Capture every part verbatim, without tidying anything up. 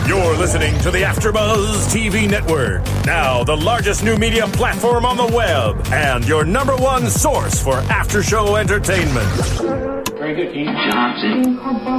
You're listening to the AfterBuzz T V Network, now the largest new media platform on the web, and your number one source for after-show entertainment. Very good, Keith Johnson.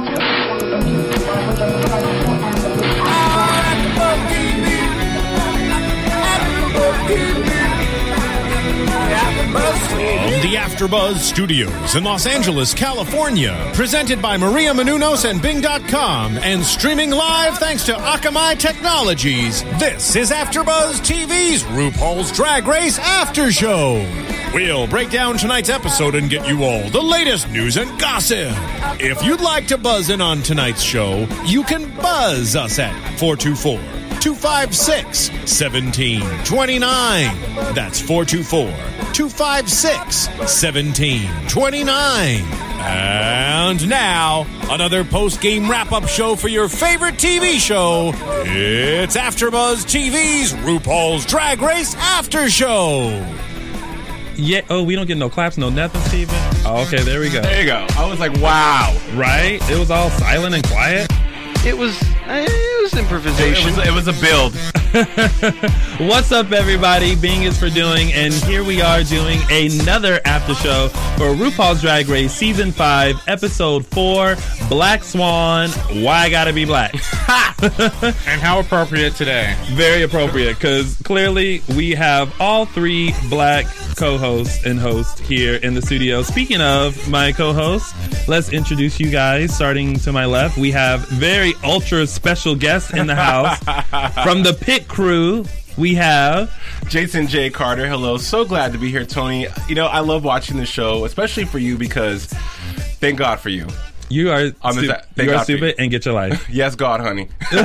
From the AfterBuzz Studios in Los Angeles, California, presented by Maria Menounos and Bing dot com, and streaming live thanks to Akamai Technologies, this is AfterBuzz T V's RuPaul's Drag Race After Show. We'll break down tonight's episode and get you all the latest news and gossip. If you'd like to buzz in on tonight's show, you can buzz us at four two four, two five six, one seven two nine. That's four two four, two five six, one seven two nine. And now, another post-game wrap-up show for your favorite T V show. It's AfterBuzz T V's RuPaul's Drag Race After Show. Yeah. Oh, we don't get no claps, no nothing, Steven. Oh, okay, there we go. There you go. I was like, wow. Right? It was all silent and quiet. It was it was improvisation. It was, it was a build. What's up, everybody? Bing is for doing, and here we are doing another after show for RuPaul's Drag Race Season five, Episode four, Black Swan, Why I Gotta Be Black. And how appropriate today. Very appropriate, because clearly we have all three black co-hosts and hosts here in the studio. Speaking of my co-hosts, let's introduce you guys. Starting to my left, we have very ultra special guests in the house. From the pit crew, we have Jason J. Carter. Hello. So glad to be here, Tony. You know, I love watching the show, especially for you, because thank God for you. You are, On stu- the, you are stupid and get your life. Yes, God, honey.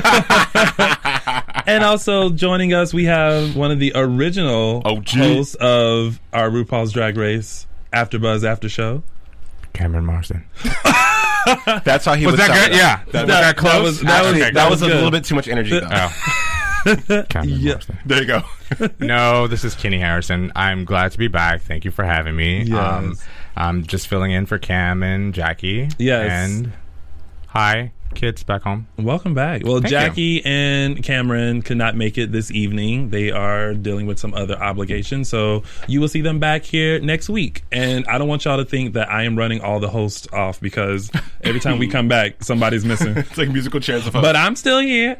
And also joining us, we have one of the original O G hosts of our RuPaul's Drag Race AfterBuzz After Show, Cameron Marsden. That's how he was. Was that sounding. good? Yeah. That, That- that, that close. was- that Actually, was- that, that was, was a good. little bit too much energy, though. Oh. Cameron Yeah. Marsden. There you go. No, this is Kenny Harrison. I'm glad to be back. Thank you for having me. Yes. Um, I'm just filling in for Cam and Jackie. Yes. And hi, kids back home. Welcome back. Well, Thank Jackie and Cameron could not make it this evening. They are dealing with some other obligations, so you will see them back here next week. And I don't want y'all to think that I am running all the hosts off, because every time we come back, somebody's missing. It's like musical chairs of hope. But I'm still here.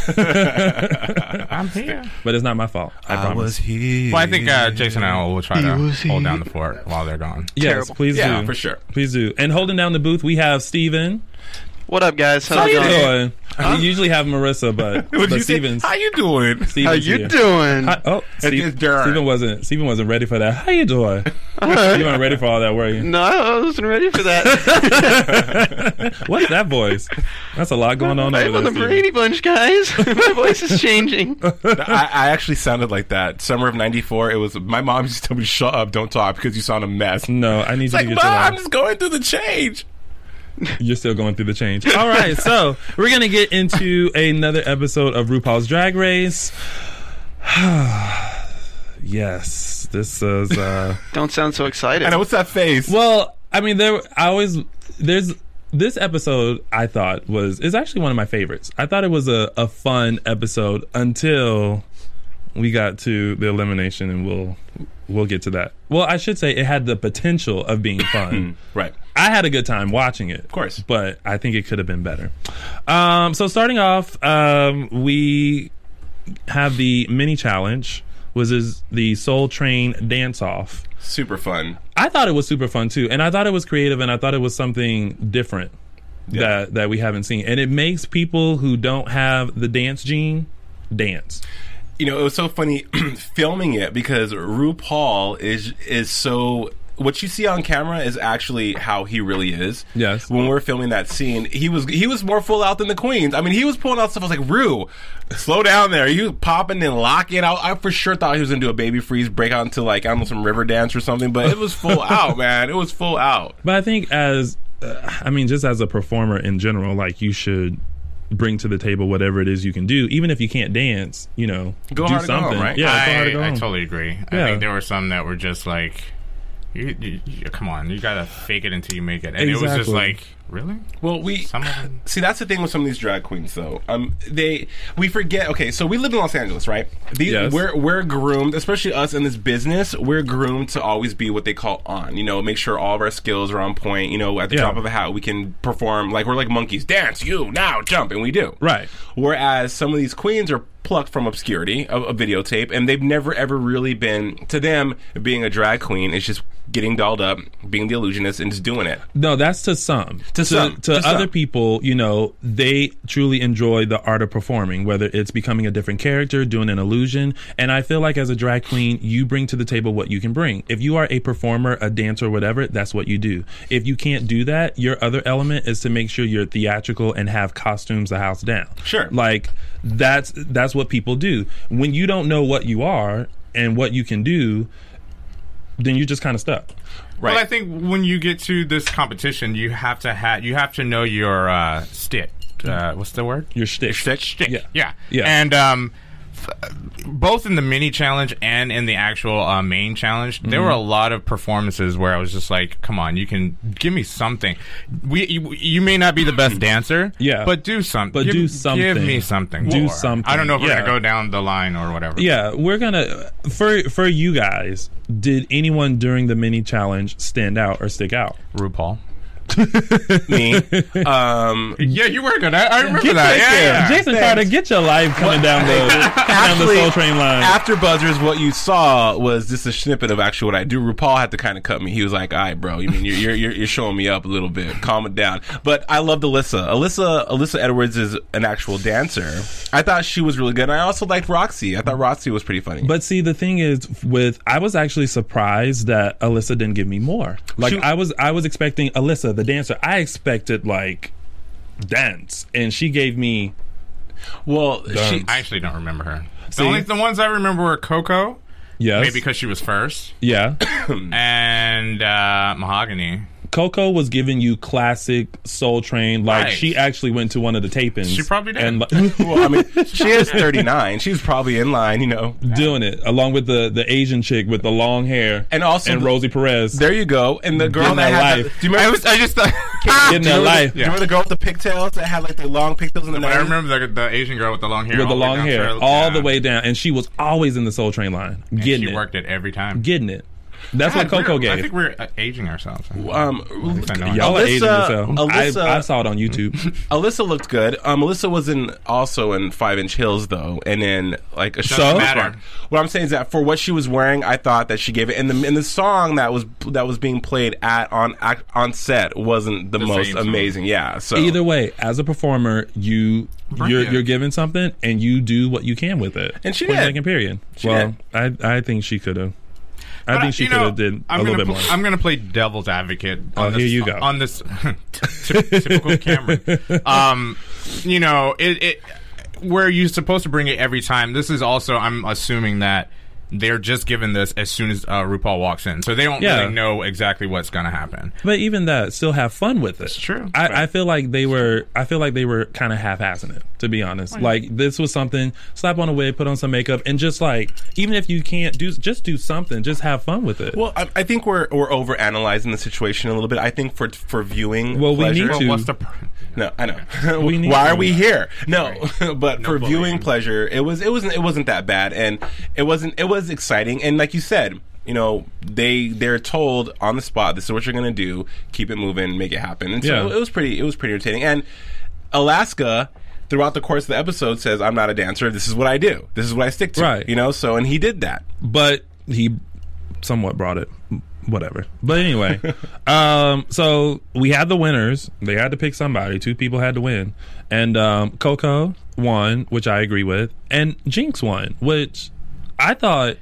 I'm here. But it's not my fault. I, I promise. was here. Well, I think uh, Jason and I will try to was hold here. down the fort while they're gone. Yes, Terrible. please Yeah, do. for sure. Please do. And holding down the booth, we have Steven. What up, guys? How's How it you going? doing? We usually have Marissa, but, What did but you say? Steven's, How you doing? Steven's How you here. doing? Hi- oh, Steve, it's Darren. Steven wasn't. Steven wasn't ready for that. How you doing? You weren't ready for all that, were you? No, I wasn't ready for that. What's that voice? That's a lot going on I'm over on the there. Steven. Brady Bunch, guys. My voice is changing. I, I actually sounded like that. Summer of ninety-four, it was, my mom used to tell me, shut up, don't talk, because you sound a mess. No, I need It's you like, to Mom, get your I'm life. just going through the change. You're still going through the change. All right, so we're gonna get into another episode of RuPaul's Drag Race. Yes, this is. Uh, Don't sound so excited. I know, what's that face? well, I mean, there. I always there's this episode. I thought was is actually one of my favorites. I thought it was a, a fun episode until we got to the elimination, and we'll we'll get to that. Well, I should say it had the potential of being fun. Right. I had a good time watching it, of course. but I think it could have been better. Um, so starting off, um, we have the mini challenge, was is the Soul Train dance off. Super fun. I thought it was super fun too, and I thought it was creative, and I thought it was something different Yeah. that that we haven't seen, and it makes people who don't have the dance gene dance. You know, it was so funny filming it, because RuPaul is is so... What you see on camera is actually how he really is. Yes. When we're filming that scene, he was he was more full out than the queens. I mean, he was pulling out stuff. I was like, Ru, slow down there. He was popping and locking. I, I for sure thought he was going to do a baby freeze, break out into, like, I don't know, some river dance or something. But it was full out, man. It was full out. But I think as, uh, I mean, just as a performer in general, like, you should bring to the table whatever it is you can do, even if you can't dance. You know, Go do hard to go something. home, right? Yeah, go hard to I, go I home. totally agree. I Yeah. think there were some that were just like, you, you, you, come on, you gotta fake it until you make it. And it was just Exactly. like, Really? Well, we Some of them- see that's the thing with some of these drag queens, though. Um, they we forget. Okay, so we live in Los Angeles, right? These, Yes. We're we're groomed, especially us in this business. We're groomed to always be what they call on. You know, make sure all of our skills are on point. You know, at the Yeah. drop of a hat, we can perform like we're like monkeys. Dance, you now jump, and we do. Right. Whereas some of these queens are plucked from obscurity, a, a videotape, and they've never ever really been, to them, being a drag queen is just getting dolled up, being the illusionist, and just doing it. No, that's to some. To some. To, To other some. people, you know, they truly enjoy the art of performing, whether it's becoming a different character, doing an illusion. And I feel like as a drag queen, you bring to the table what you can bring. If you are a performer, a dancer, whatever, that's what you do. If you can't do that, your other element is to make sure you're theatrical and have costumes the house down. Sure. Like, that's that's what people do. When you don't know what you are and what you can do, then you're just kind of stuck. Right. Well, I think when you get to this competition, you have to ha- you have to know your uh, stick. Uh, what's the word? Your shtick. Shtick? Shtick. Yeah. Yeah. Yeah. And um, f- both in the mini challenge and in the actual uh, main challenge, there Mm-hmm. were a lot of performances where I was just like, "Come on, you can give me something. We you, you may not be the best dancer, Yeah. but do something. But give, do something. Give me something. Do more. something. I don't know if we're Yeah. gonna go down the line or whatever. Yeah, we're gonna for for you guys. Did anyone during the mini challenge stand out or stick out? RuPaul. Me. Um, Yeah, you were good. I, I remember Get that. that Yeah, there. yeah. Jason Carter, get your life coming down the down the Actually, Soul Train line. After Buzzers, what you saw was just a snippet of actually what I do. RuPaul had to kind of cut me. He was like, "All right, bro, you mean you're you're you're showing me up a little bit. Calm it down." But I loved Alyssa. Alyssa Alyssa Edwards is an actual dancer. I thought she was really good. And I also liked Roxy. I thought Roxy was pretty funny. But see, the thing is, with I was actually surprised that Alyssa didn't give me more. Like She- I was, I was expecting Alyssa, the dancer. I expected like dance, and she gave me. well, she I actually don't remember her. The See? only the ones I remember were Coco, Yes, maybe because she was first, yeah. and uh, Mahogany. Coco was giving you classic Soul Train. Like Right. she actually went to one of the tapings. She probably did. And like, well, I mean, she is thirty-nine. She's probably in line, you know. doing it along with the the Asian chick with the long hair And also and the- Rosie Perez. There you go. And the girl Getting that that had, life. the, do you remember? I was I just thought. Getting do you that remember life. The, do you remember the girl with the pigtails that had like the long pigtails in the But I nineties? remember the, the Asian girl with the long hair. with the all way long down hair to her- all yeah. the way down, and she was always in the Soul Train line, And getting she it, worked it every time. getting it. That's God, what Coco we're- I gave. think we're uh, aging ourselves. Um, At least I know. Y'all are Alyssa- aging yourself. Alyssa- I, I saw it on YouTube. Alyssa looked good. Um, Alyssa was in also in Five Inch Hills though, and then like a So? matter. What I'm saying is that for what she was wearing, I thought that she gave it. And the in the song that was that was being played at on act- on set wasn't the, The most same song. amazing. Yeah. So Either way, as a performer, you Bring you're it. you're given something, and you do what you can with it. And she Point did. blank and period. She well, I I think she could have. I But think she you could know, have did I'm a little gonna bit pl- more. I'm going to play devil's advocate. Oh, on here this, you go. On this ty- typical Cameron. Um, you know, it, it where you're supposed to bring it every time. This is also, I'm assuming that they're just given this as soon as uh, RuPaul walks in, so they don't Yeah. really know exactly what's going to happen. But even that, still have fun with it. It's true. I, I feel like they were. I feel like they were kind of half-assing it. To be honest, like this was something. Slap on a wig, put on some makeup, and just like even if you can't do, just do something. Just have fun with it. Well, I, I think we're we're over analyzing the situation a little bit. I think for for viewing, Well, we pleasure, need Well, to. what's the? Pr- No, I know. We need Why to. are we here? No, but for bullying. viewing pleasure, it was it wasn't it wasn't that bad, and it wasn't it was exciting. And like you said, you know, they they're told on the spot, this is what you're gonna do. Keep it moving, make it happen. And so Yeah. it was pretty it was pretty entertaining. And Alaska, throughout the course of the episode, says, "I'm not a dancer. This is what I do. This is what I stick to." Right. You know. So and he did that. but he somewhat brought it. Whatever. But anyway, um, so we had the winners. They had to pick somebody. Two people had to win, and um, Coco won, which I agree with, and Jinx won, which I thought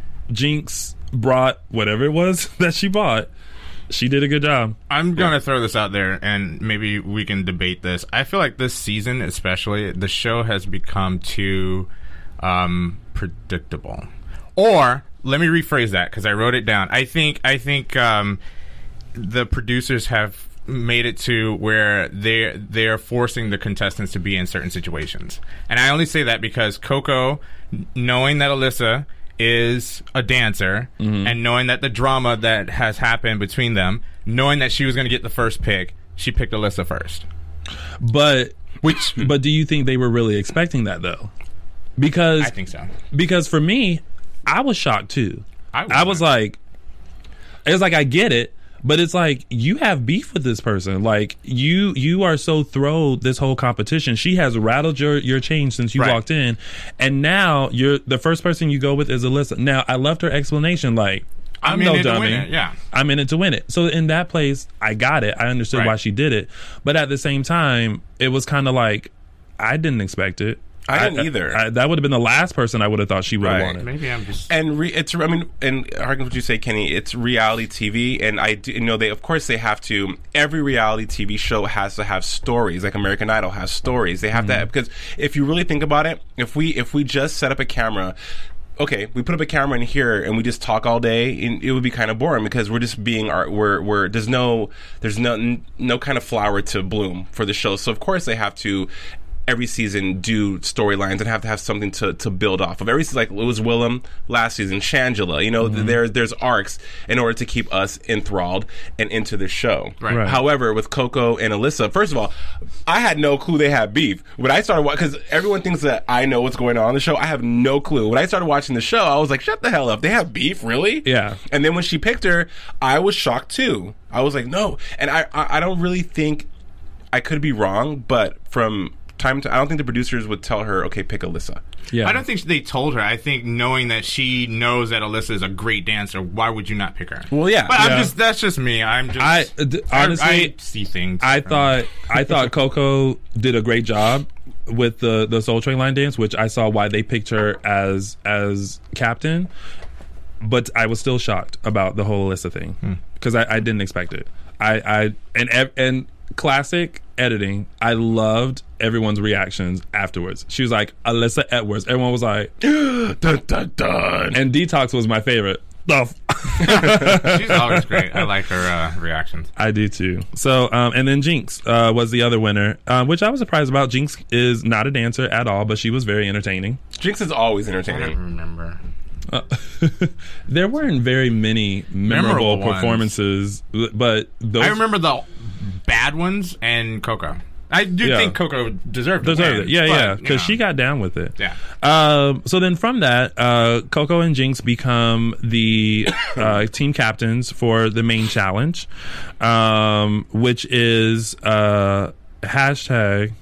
Jinx brought whatever it was that she bought. She did a good job. I'm going to throw this out there, and maybe we can debate this. I feel like this season, especially, the show has become too um, predictable. Or let me rephrase that because I wrote it down. I think I think um, the producers have made it to where they they're forcing the contestants to be in certain situations, and I only say that because Coco, knowing that Alyssa is a dancer, and knowing that the drama that has happened between them, knowing that she was going to get the first pick, she picked Alyssa first. But Which, but do you think they were really expecting that though? Because I think so. Because for me, I was shocked too. I I was like, it's like I get it, but it's like you have beef with this person. Like you you are so thrilled this whole competition. She has rattled your your chain since you Right. walked in, and now you're the first person you go with is Alyssa. Now I loved her explanation. Like I'm, I'm in no it to dummy. win it, yeah. I'm in it to win it. So in that place, I got it. I understood Right. why she did it, but at the same time, it was kind of like I didn't expect it. I didn't either. I, that would have been the last person I would have thought she would have Right. wanted. Maybe I'm just. And re- it's, I mean, and harken what you say, Kenny, it's reality T V, and I do, you know, they, of course, they have to, every reality T V show has to have stories, like American Idol has stories. They have to have, because if you really think about it, if we, if we just set up a camera, okay, we put up a camera in here and we just talk all day, and it would be kind of boring because we're just being art. We're we're there's no there's no no kind of flower to bloom for the show. So of course they have to every season do storylines and have to have something to, to build off of. Every season, like it was Willem last season, Shangela. You know, mm-hmm. there there's arcs in order to keep us enthralled and into the show. Right. Right. However, with Coco and Alyssa, first of all, I had no clue they had beef. When I started watching, because everyone thinks that I know what's going on in the show, I have no clue. When I started watching the show, I was like, shut the hell up. They have beef? Really? Yeah. And then when she picked her, I was shocked too. I was like, no. And I, I, I don't really think, I could be wrong, but from time to, I don't think the producers would tell her, okay, pick Alyssa. Yeah. I don't think they told her. I think knowing that she knows that Alyssa is a great dancer, why would you not pick her? Well, yeah. But Yeah. I'm just that's just me. I'm just I d- honestly, I, I see things. I thought I thought Coco did a great job with the the Soul Train line dance, which I saw why they picked her as as captain. But I was still shocked about the whole Alyssa thing because I, I didn't expect it. I, I and ev- and classic editing. I loved everyone's reactions afterwards. She was like Alyssa Edwards. Everyone was like, dun, dun, dun. And Detox was my favorite. The f- she's always great. I like her uh, reactions. I do too. So, um, and then Jinx uh, was the other winner, uh, which I was surprised about. Jinx is not a dancer at all, but she was very entertaining. Jinx is always I don't entertaining. remember. Uh, there weren't very many memorable, Memorable ones. performances, but those I remember the bad ones and Coco. I do Yeah. think Coco deserved to deserved win, it. Yeah, but, yeah, you because know. she got down with it. Yeah. Um, so then from that, uh, Coco and Jinx become the uh, team captains for the main challenge, um, which is uh, hashtag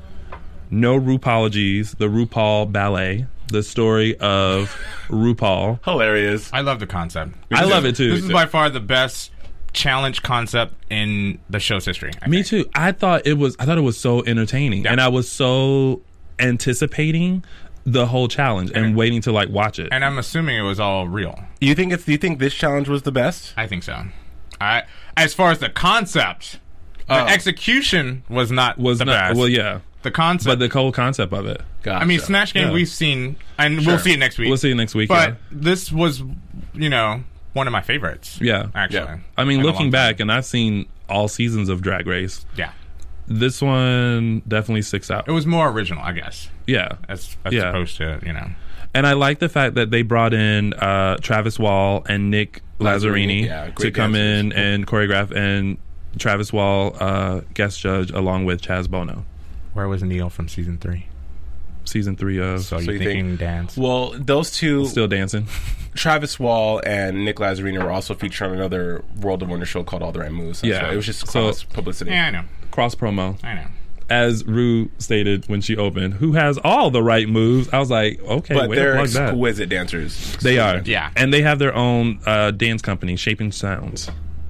no RuPaulologies, the RuPaul Ballet, the story of RuPaul. Hilarious. I love the concept. I love it too. This is by far the best challenge concept in the show's history. I Me think. too. I thought it was. I thought it was so entertaining, Yeah. and I was so anticipating the whole challenge and And- waiting to like watch it. And I'm assuming it was all real. You think it's? Do you think this challenge was the best? I think so. I, as far as the concept, the Oh. execution was not was the not best. well, yeah, The concept. but the whole concept of it. I mean, Snatch Game Yeah. we've seen, and Sure. we'll see it next week. We'll see it next week. But yeah. this was, you know, one of my favorites. Yeah. actually. Yeah. I mean, In a looking long back, time. and I've seen all seasons of Drag Race. yeah, This one definitely sticks out. it was more original, I guess, Yeah, as, as Yeah. opposed to you know. and I like the fact that they brought in uh, Travis Wall and Nick Lazzarini yeah, to great come in dancers. and choreograph, and Travis Wall uh, guest judge along with Chaz Bono. Where was Neil from season three? Season three of So, So you you thinking think- dance? Well, those two, Still Dancing. Travis Wall and Nick Lazzarini, were also featured on another World of Wonder show called All the Right Moves. That's Yeah. why. It was just So- cross publicity. Yeah, I know, Cross promo. I know. As Rue stated when she opened, who has all the right moves. I was like, okay, But way to they're plug that. exquisite dancers. They are. Yeah. And they have their own uh, dance company, Shaping Sounds.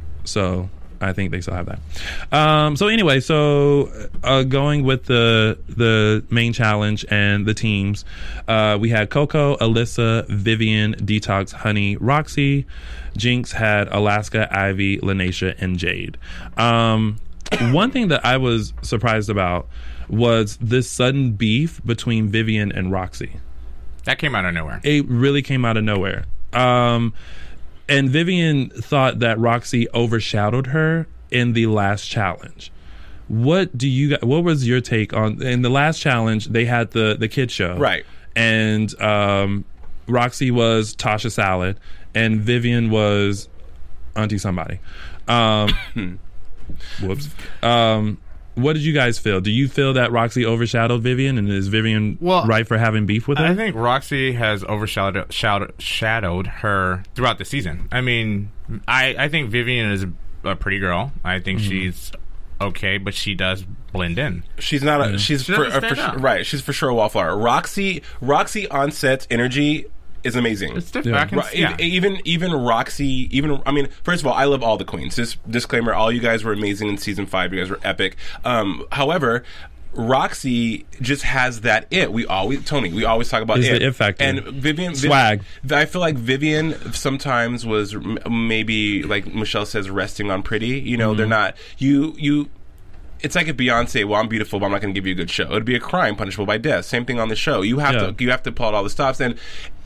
So I think they still have that. Um, so anyway, so uh, going with the the main challenge and the teams, uh, we had Coco, Alyssa, Vivian, Detox, Honey, Roxy. Jinx had Alaska, Ivy, Lanesha, and Jade. Um, one thing that I was surprised about was this sudden beef between Vivian and Roxy. That came out of nowhere. It really came out of nowhere. Um, and Vivian thought that Roxy overshadowed her in the last challenge. What do you? What was your take on in the last challenge? They had the the kid show, Right. And um, Roxy was Tasha Salad, and Vivian was Auntie Somebody. Um, Whoops. Um, what did you guys feel? Do you feel that Roxy overshadowed Vivian, and is Vivian Well, right for having beef with her? I think Roxy has overshadowed shadowed, shadowed her throughout the season. I mean, I, I think Vivian is a, a pretty girl. I think mm-hmm. she's okay, but she does blend in. She's not a. Yeah. She's she for, uh, for sure, right. She's for sure a wallflower. Roxy, Roxy on set energy is amazing. It's different. Yeah. Can, yeah. Even even Roxy, even I mean, first of all, I love all the queens. Just disclaimer: all you guys were amazing in season five. You guys were epic. Um, however, Roxy just has that it. We always Tony. We always talk about is it. The it factor. And Vivian swag. Viv, I feel like Vivian sometimes was m- maybe like Michelle says, resting on pretty. You know, mm-hmm. they're not you you. It's like if Beyonce, well, I'm beautiful, but I'm not going to give you a good show. It would be a crime punishable by death. Same thing on the show. You have yeah. to you have to pull out all the stops. And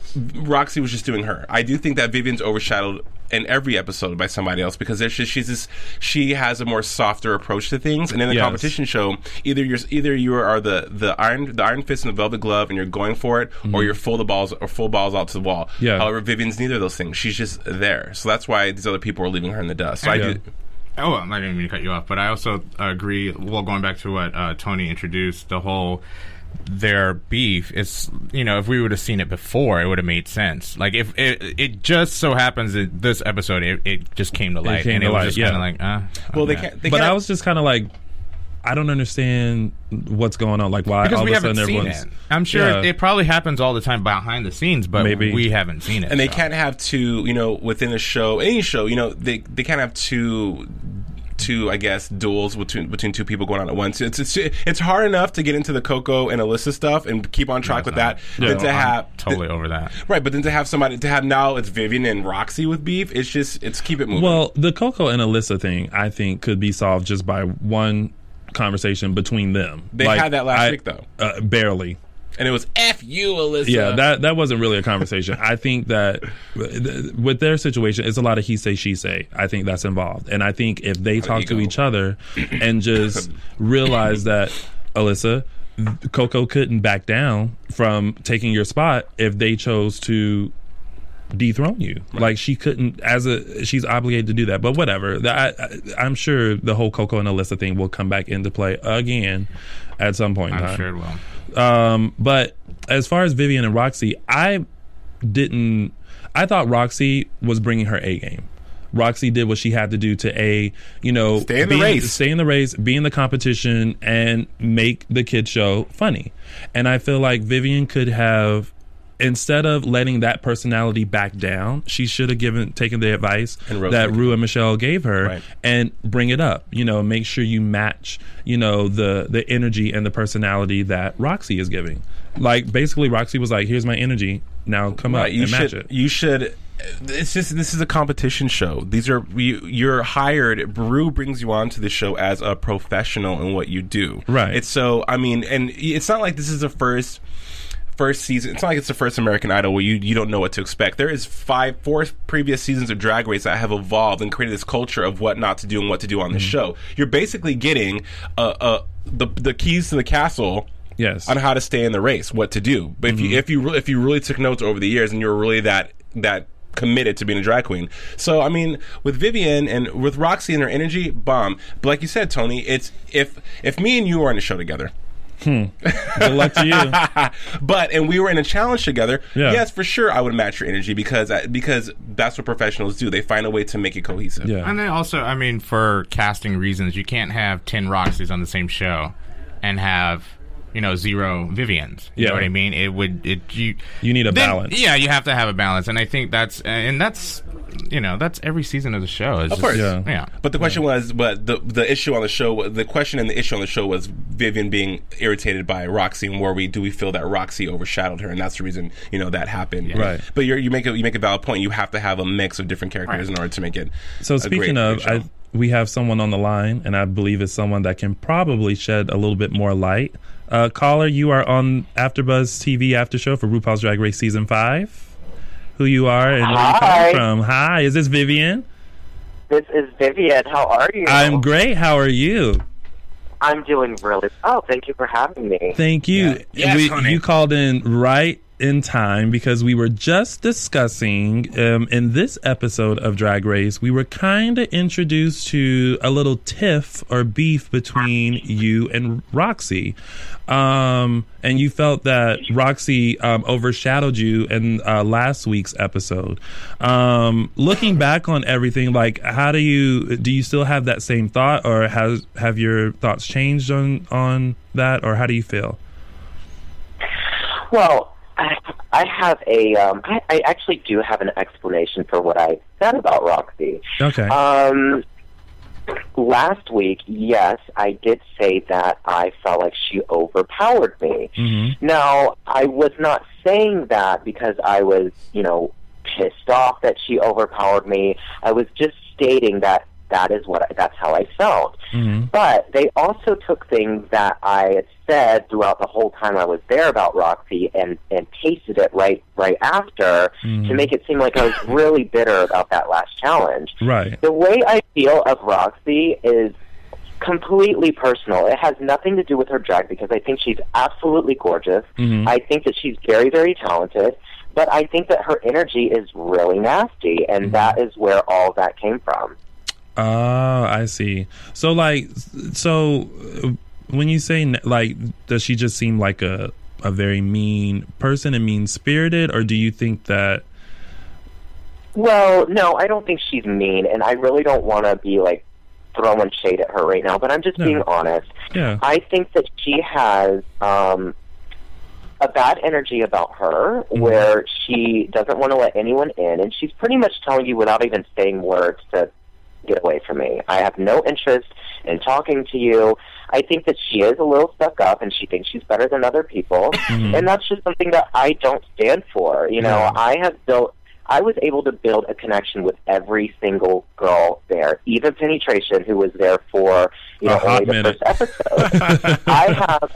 Roxy was just doing her. I do think that Vivian's overshadowed in every episode by somebody else because there's just, she's this, she has a more softer approach to things. And in the yes. competition show, either you're either you are the, the iron the iron fist and the velvet glove and you're going for it, mm-hmm. or you're full the balls or full balls out to the wall. Yeah. However, Vivian's neither of those things. She's just there. So that's why these other people are leaving her in the dust. So yeah. I do. Oh, I didn't mean to cut you off, but I also agree. Well, going back to what uh, Tony introduced, the whole their beef is, you know, if we would have seen it before, it would have made sense. Like if it, it just so happens that this episode, it, it just came to light, it came and to it was light, just yeah. kind of like, ah. Uh, well, they yeah. can't. They but can't. I was just kind of like, I don't understand what's going on. Like why because all we of a haven't sudden seen everyone's. it. I'm sure yeah. it probably happens all the time behind the scenes, but Maybe. we haven't seen it. And they so. can't have two, you know, within a show, any show, you know, they they can't have two. two, I guess, duels between between two people going on at once. It's it's it's hard enough to get into the Coco and Alyssa stuff and keep on track no, with not. that. Yeah, than to I'm have totally th- over that, right? But then to have somebody to have now it's Vivian and Roxy with beef. It's just it's keep it moving. Well, the Coco and Alyssa thing, I think, could be solved just by one conversation between them. They like, had that last I, week though, uh, barely. and it was F you, Alyssa. Yeah, that that wasn't really a conversation. I think that with their situation, it's a lot of he say, she say. I think that's involved. And I think if they talk to each other and just realize that, Alyssa, Coco couldn't back down from taking your spot if they chose to dethrone you. Right. Like she couldn't, as a, she's obligated to do that. But whatever. I, I, I'm sure the whole Coco and Alyssa thing will come back into play again at some point in time. I'm sure it will. Um, but as far as Vivian and Roxy, I didn't. I thought Roxy was bringing her A game. Roxy did what she had to do to a, you know, stay in be, the race, stay in the race, be in the competition, and make the kid show funny. And I feel like Vivian could have, instead of letting that personality back down, she should have given taken the advice that Rue and Michelle gave her, right, and bring it up. You know, make sure you match, you know, the the energy and the personality that Roxy is giving. Like basically, Roxy was like, "Here's my energy. Now come right, up you and should, match it." You should. It's just this is a competition show. These are you, you're hired. Rue brings you onto the show as a professional in what you do. Right. It's so. I mean, and it's not like this is the first. First season, it's not like it's the first American Idol where you, you don't know what to expect. There is five, four previous seasons of Drag Race that have evolved and created this culture of what not to do and what to do on the mm-hmm. show. You're basically getting uh, uh, the the keys to the castle. Yes. On how to stay in the race, what to do. But mm-hmm. if you if you re- if you really took notes over the years and you're really that that committed to being a drag queen, so I mean, with Vivian and with Roxy and her energy, bomb. But like you said, Tony, it's if if me and you were on a show together. Hmm. Good luck to you. But and we were in a challenge together. Yeah. Yes, for sure, I would match your energy because because that's what professionals do. They find a way to make it cohesive. Yeah. And then also, I mean, for casting reasons, you can't have ten Roxys on the same show and have, you know, zero Vivians. You yeah. know what I mean? It would it you you need a then, balance. Yeah, you have to have a balance, and I think that's and that's. You know, that's every season of the show. It's of just, course, yeah. yeah. But the question yeah. was, but the the issue on the show, the question and the issue on the show was Vivian being irritated by Roxy, and where we do we feel that Roxy overshadowed her, and that's the reason you know that happened. Yeah. Right. But you're, you make a you make a valid point. You have to have a mix of different characters right. in order to make it. So a speaking great, of, great I, we have someone on the line, and I believe it's someone that can probably shed a little bit more light. Uh, caller, you are on AfterBuzz T V After Show for RuPaul's Drag Race Season Five. Who you are and where you come from. Hi, is this Vivian? This is Vivian. How are you? I'm great. How are you? I'm doing really well. Thank you for having me. Thank you. Yeah. Yes, we, honey. You called in right in time because we were just discussing um, in this episode of Drag Race, we were kind of introduced to a little tiff or beef between you and Roxy. Um, and you felt that Roxy um, overshadowed you in uh, last week's episode. Um, looking back on everything, like, how do you do? You still have that same thought, or has have your thoughts changed on on that, or how do you feel? Well, I, I have a. Um, I, I actually do have an explanation for what I said about Roxy. Okay. Um. Last week, yes, I did say that I felt like she overpowered me. Mm-hmm. Now, I was not saying that because I was, you know, pissed off that she overpowered me. I was just stating that that is what I, that's how I felt. Mm-hmm. But they also took things that I had said throughout the whole time I was there about Roxy and, and pasted it right right after mm-hmm. to make it seem like I was really bitter about that last challenge. Right. The way I feel of Roxy is completely personal. It has nothing to do with her drag because I think she's absolutely gorgeous. Mm-hmm. I think that she's very, very talented. But I think that her energy is really nasty, and mm-hmm. that is where all that came from. Oh, I see. So, like, so uh, when you say, like, does she just seem like a, a very mean person and mean-spirited, or do you think that... Well, no, I don't think she's mean, and I really don't want to be, like, throwing shade at her right now, but I'm just no. being honest. Yeah. I think that she has um, a bad energy about her, mm-hmm. where she doesn't want to let anyone in, and she's pretty much telling you without even saying words to get away from me. I have no interest in talking to you. I think that she is a little stuck up and she thinks she's better than other people. Mm-hmm. And that's just something that I don't stand for. You know, Yeah. I have built, I was able to build a connection with every single girl there, even Penetration, who was there for, you know, A hot only the minute. first episode. I have,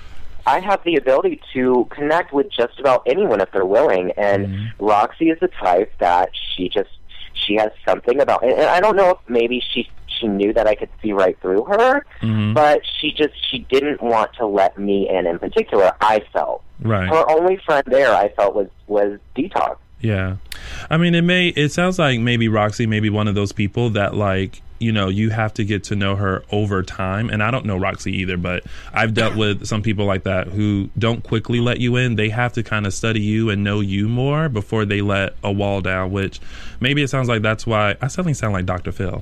I have the ability to connect with just about anyone if they're willing. And Mm-hmm. Roxy is the type that she just, she has something about, and I don't know if maybe she she knew that I could see right through her, mm-hmm. but she just she didn't want to let me in. In particular, I felt Right. her only friend there, I felt was was Detox. Yeah. I mean, it may, it sounds like maybe Roxy may be one of those people that, like, you know, you have to get to know her over time. And I don't know Roxy either, but I've dealt with some people like that who don't quickly let you in. They have to kind of study you and know you more before they let a wall down, which maybe it sounds like that's why I suddenly sound like Doctor Phil.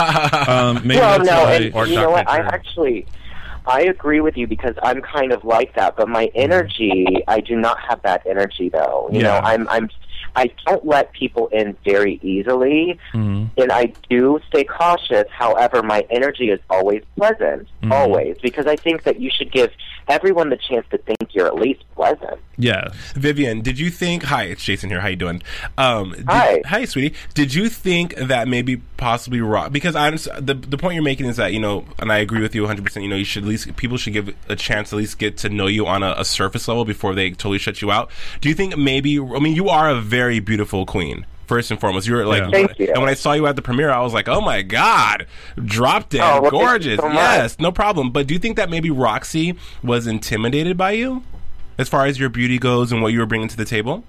um, maybe well, that's no, why, and you know what? I actually, I agree with you because I'm kind of like that. But my energy, I do not have that energy though. You Yeah. know, I'm, I'm, I don't let people in very easily, mm-hmm. and I do stay cautious. However, my energy is always pleasant, Mm-hmm. always, because I think that you should give everyone the chance to think you're at least pleasant. Yeah. Vivian, did you think? Hi, it's Jason here. How you doing? Um, did, Hi. hi, sweetie. Did you think that maybe possibly Rock? Because I the the point you're making is that, you know, and I agree with you one hundred percent. You know, you should at least people should give a chance to at least get to know you on a, a surface level before they totally shut you out. Do you think maybe? I mean, you are a very beautiful queen. First and foremost, you were like, Yeah. Thank you. and when I saw you at the premiere, I was like, oh my god, drop dead, Oh, well, thank you gorgeous, so much. yes, no problem. But do you think that maybe Roxy was intimidated by you, as far as your beauty goes and what you were bringing to the table?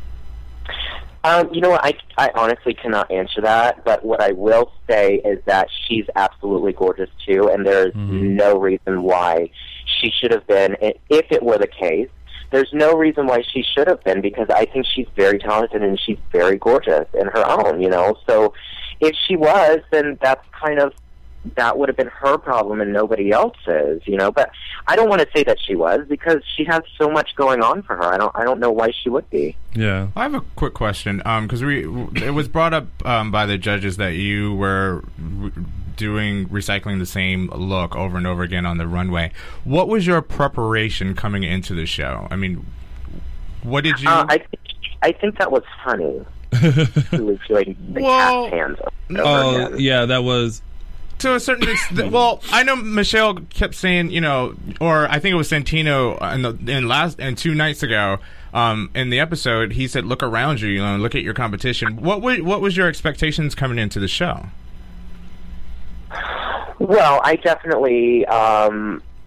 Um, you know what? I, I honestly cannot answer that, but what I will say is that she's absolutely gorgeous too, and there's Mm-hmm. no reason why she should have been, if it were the case. There's no reason why she should have been, because I think she's very talented and she's very gorgeous in her own, you know. So if she was, then that's kind of, that would have been her problem and nobody else's, you know. But I don't want to say that she was, because she has so much going on for her. I don't I don't know why she would be. Yeah. I have a quick question, because we it was brought up um, by the judges that you were re- doing recycling the same look over and over again on the runway. What was your preparation coming into the show? I mean, what did you? Uh, I think I think that was Honey who was doing the Well, cat hands. over and Oh, over again. yeah, that was. To a certain extent, well, I know Michelle kept saying, you know, or I think it was Santino in, the, in last and two nights ago, um, in the episode, he said, "Look around you, you know, look at your competition." What was, what was your expectations coming into the show? Well, I definitely, um,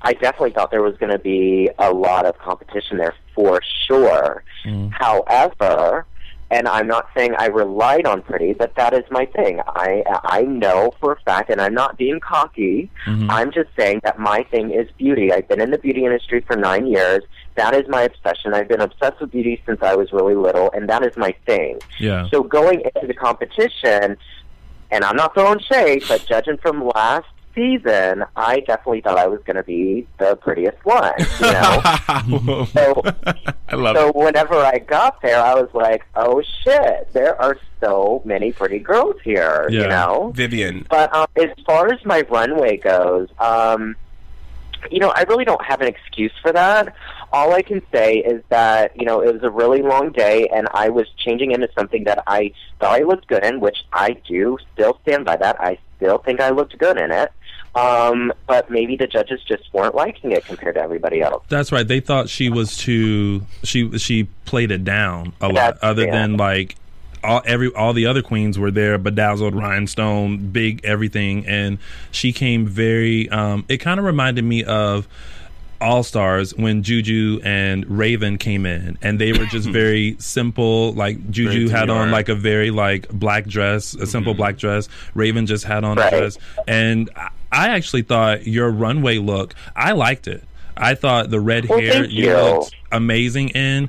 I definitely thought there was going to be a lot of competition there for sure. Mm. However, and I'm not saying I relied on Pretty, but that is my thing. I I know for a fact, and I'm not being cocky, mm-hmm. I'm just saying that my thing is beauty. I've been in the beauty industry for nine years. That is my obsession. I've been obsessed with beauty since I was really little, and that is my thing. Yeah. So going into the competition, and I'm not throwing shade, but judging from last season, I definitely thought I was going to be the prettiest one, you know? so I love so it. whenever I got there, I was like, oh, shit, there are so many pretty girls here, yeah. you know? Vivian. But um, as far as my runway goes, um, you know, I really don't have an excuse for that. All I can say is that, you know, it was a really long day, and I was changing into something that I thought I looked good in, which I do still stand by that. I still think I looked good in it. Um, but maybe the judges just weren't liking it compared to everybody else. That's right. They thought she was too. She she played it down a lot. That's, other yeah. than like all every all the other queens were there, bedazzled, rhinestone, big everything, and she came very. Um, it kind of reminded me of All Stars when Juju and Raven came in, and they were just very simple. Like Juju had on like a very like black dress, a simple mm-hmm. black dress. Raven just had on right. a dress, and I actually thought your runway look, I liked it. I thought the red well, hair you. you looked amazing in.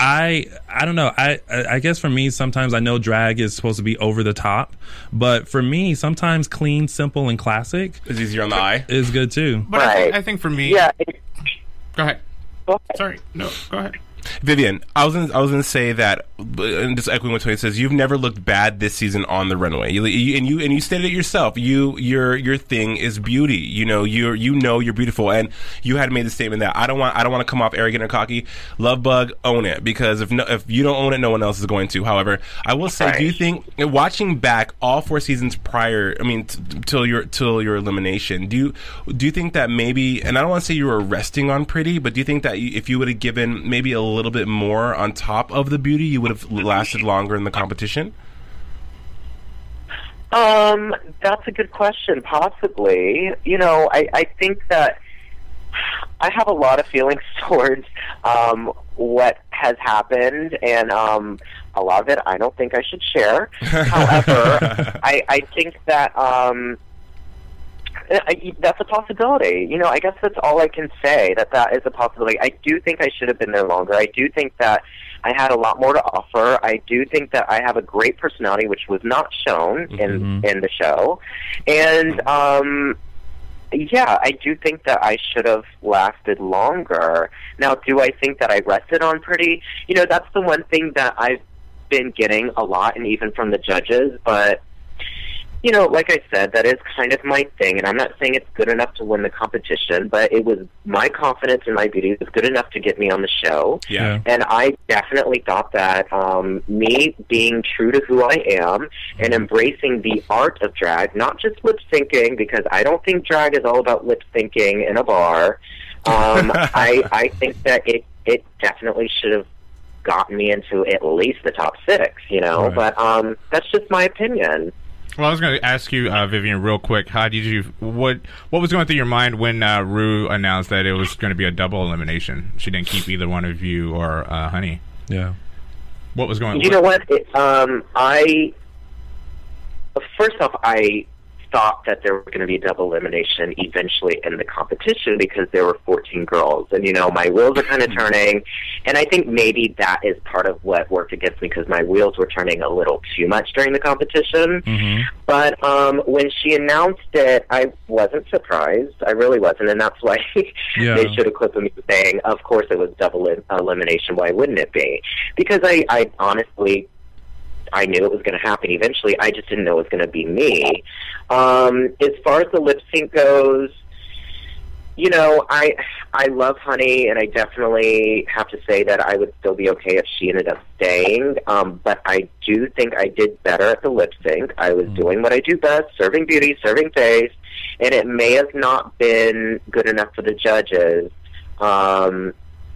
I I don't know. I I guess for me, sometimes I know drag is supposed to be over the top, but for me, sometimes clean, simple, and classic is easier on the eye. Is good too. But right. I, think, I think for me, yeah. It, go ahead. Go ahead. Sorry, no, go ahead. Vivian, I was gonna, I was going to say that, and just echoing what Tony says, you've never looked bad this season on the runway. You, you, and you and you stated it yourself. You your your thing is beauty. You know you you know you're beautiful, and you had made the statement that I don't want I don't want to come off arrogant or cocky. Love Bug, own it, because if no, if you don't own it, no one else is going to. However, I will say, right. do you think watching back all four seasons prior, I mean, t- till your till your elimination, do you do you think that maybe, and I don't want to say you were resting on Pretty, but do you think that you, if you would have given maybe a little bit more on top of the beauty, you would have lasted longer in the competition? Um, that's a good question. Possibly. You know, I, I think that I have a lot of feelings towards um, what has happened, and um, a lot of it I don't think I should share. However, I, I think that um, I, that's a possibility. You know, I guess that's all I can say, that that is a possibility. I do think I should have been there longer. I do think that I had a lot more to offer. I do think that I have a great personality, which was not shown mm-hmm. in in the show. And, um, yeah, I do think that I should have lasted longer. Now, do I think that I rested on Pretty? You know, that's the one thing that I've been getting a lot, and even from the judges, but you know, like I said, that is kind of my thing, and I'm not saying it's good enough to win the competition, but it was my confidence in my beauty was good enough to get me on the show. Yeah. And I definitely thought that um, me being true to who I am and embracing the art of drag, not just lip syncing, because I don't think drag is all about lip syncing in a bar. Um, I, I think that it, it definitely should have gotten me into at least the top six, you know, right. but um, that's just my opinion. Well, I was going to ask you, uh, Vivian, real quick. How did you? What What was going through your mind when uh, Rue announced that it was going to be a double elimination? She didn't keep either one of you or uh, Honey. Yeah. What was going? You know what? It, um, I first off, I thought that there was going to be a double elimination eventually in the competition because there were fourteen girls, and you know my wheels are kind of turning, and I think maybe that is part of what worked against me because my wheels were turning a little too much during the competition. Mm-hmm. But um, when she announced it, I wasn't surprised. I really wasn't, and that's why yeah. they should have clipped me saying, "Of course it was double elimination. Why wouldn't it be?" Because I, I honestly. I knew it was going to happen eventually. I just didn't know it was going to be me. Um, as far as the lip sync goes, you know, I I love Honey, and I definitely have to say that I would still be okay if she ended up staying. Um, but I do think I did better at the lip sync. I was mm. doing what I do best, serving beauty, serving face, and it may have not been good enough for the judges. Um,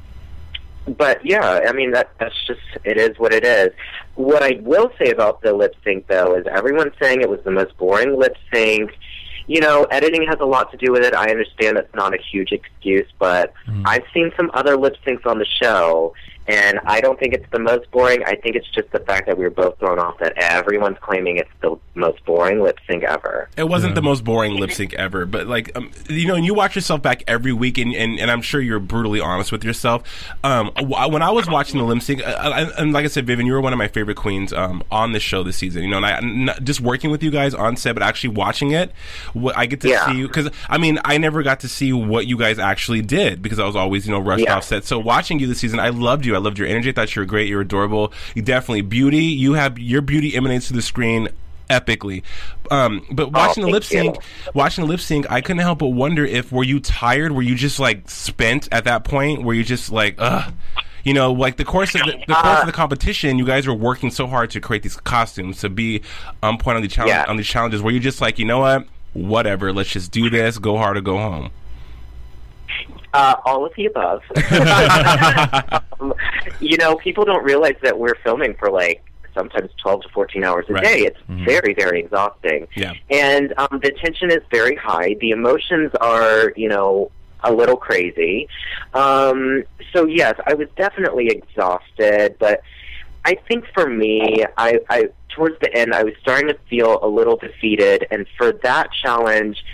But yeah, I mean that that's just it is what it is. What I will say about the lip sync though is everyone's saying it was the most boring lip sync, you know, editing has a lot to do with it. I understand that's not a huge excuse, but mm. I've seen some other lip syncs on the show, and I don't think it's the most boring. I think it's just the fact that we were both thrown off that everyone's claiming it's the most boring lip sync ever. It wasn't yeah. the most boring lip sync ever, but like, um, you know, and you watch yourself back every week, and, and, and I'm sure you're brutally honest with yourself. Um, when I was watching the lip sync, uh, I, and like I said, Vivian, you were one of my favorite queens um, on the show this season. You know, and I not just working with you guys on set, but actually watching it, what I get to yeah. see, because I mean, I never got to see what you guys actually did because I was always, you know, rushed yeah. off set. So watching you this season, I loved you. I loved your energy. I thought you were great. You're adorable. You definitely beauty. You have your beauty emanates to the screen epically. Um, but watching oh, the lip sync, you. watching the lip sync, I couldn't help but wonder if were you tired? Were you just like spent at that point? Were you just like, ugh? You know, like the course of the, the course uh, of the competition, you guys were working so hard to create these costumes to be on point on the challenge yeah. on these challenges. Were you just like, you know what, whatever, let's just do this, go hard or go home? Uh, all of the above. um, you know, people don't realize that we're filming for like sometimes twelve to fourteen hours a right. day. It's mm-hmm. very, very exhausting. Yeah. And um, the tension is very high. The emotions are, you know, a little crazy. Um, so, yes, I was definitely exhausted. But I think for me, I, I towards the end, I was starting to feel a little defeated. And for that challenge,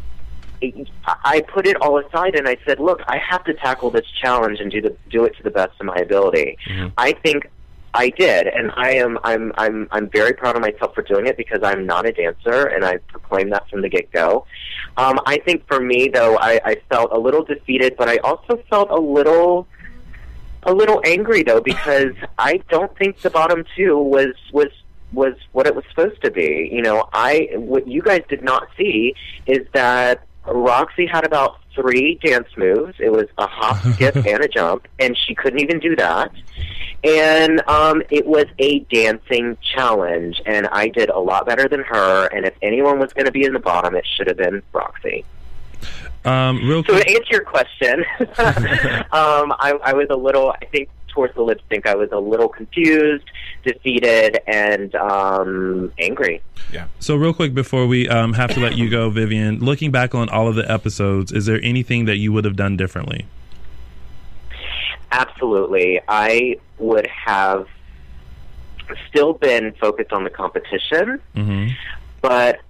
I put it all aside and I said, look, I have to tackle this challenge and do the do it to the best of my ability. Mm-hmm. I think I did, and I am I'm I'm I'm very proud of myself for doing it because I'm not a dancer, and I proclaimed that from the get-go. Um, I think for me, though, I, I felt a little defeated, but I also felt a little a little angry, though, because I don't think the bottom two was was was what it was supposed to be. You know, I what you guys did not see is that Roxy had about three dance moves. It was a hop, skip, and a jump, and she couldn't even do that. And um, it was a dancing challenge, and I did a lot better than her, and if anyone was going to be in the bottom, it should have been Roxy. Um, real so quick. to answer your question, um, I, I was a little, I think, towards the lip sync, I was a little confused, defeated, and um, angry. Yeah. So real quick before we um, have to let you go, Vivian, looking back on all of the episodes, is there anything that you would have done differently? Absolutely. I would have still been focused on the competition, mm-hmm. but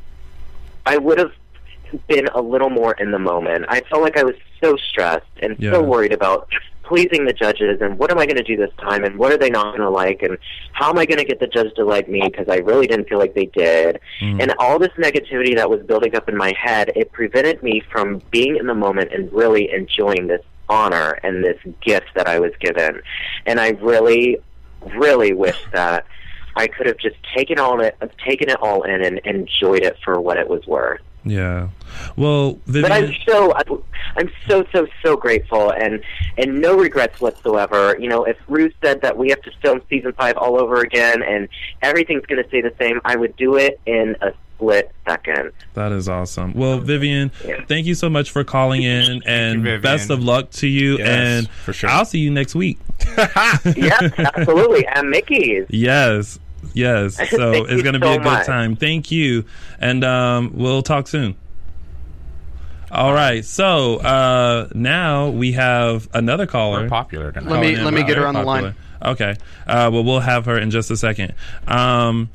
I would have been a little more in the moment. I felt like I was so stressed and yeah. so worried about pleasing the judges and what am I going to do this time and what are they not going to like and how am I going to get the judge to like me because I really didn't feel like they did. Mm. And all this negativity that was building up in my head, it prevented me from being in the moment and really enjoying this honor and this gift that I was given. And I really, really wish that I could have just taken all it, taken it all in and enjoyed it for what it was worth. Yeah. Well, Vivian, but I'm so I'm so so so grateful and and no regrets whatsoever. You know, if Ruth said that we have to film season five all over again and everything's going to stay the same, I would do it in a split second. That is awesome. Well, Vivian, yeah. thank you so much for calling in, and you, best of luck to you. Yes, and for sure. I'll see you next week. Yes, absolutely. And Mickey's. Yes. Yes, so it's going to be so a good much. time. Thank you, and um, we'll talk soon. All right, so uh, now we have another caller. We're popular tonight. Let me Calling let in. me get her Very on the popular. line. Okay, uh, well, we'll have her in just a second. Um,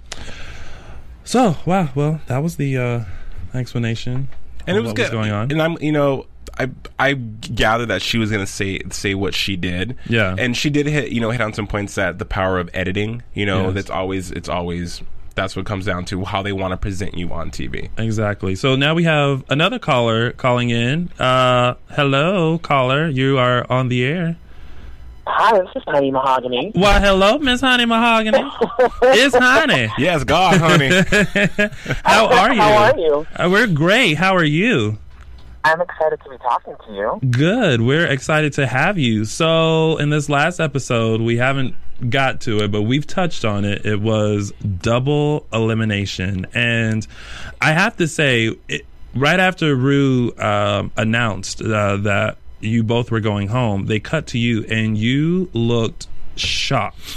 so, wow, well, that was the uh, explanation. And it was what good. was going on. And I'm, you know, I I gathered that she was going to say say what she did. Yeah. And she did hit, you know, hit on some points that the power of editing, you know, Yes. that's always it's always that's what comes down to how they want to present you on T V. Exactly. So now we have another caller calling in. Uh, hello, caller. You are on the air. Hi, this is Honey Mahogany. Why, hello, Miss Honey Mahogany. It's Honey. Yes, God, honey. How are you? How are you? Uh, we're great. How are you? I'm excited to be talking to you. Good. We're excited to have you. So in this last episode, we haven't got to it, but we've touched on it. It was double elimination. And I have to say, it, right after Rue um, announced uh, that you both were going home, they cut to you and you looked shocked.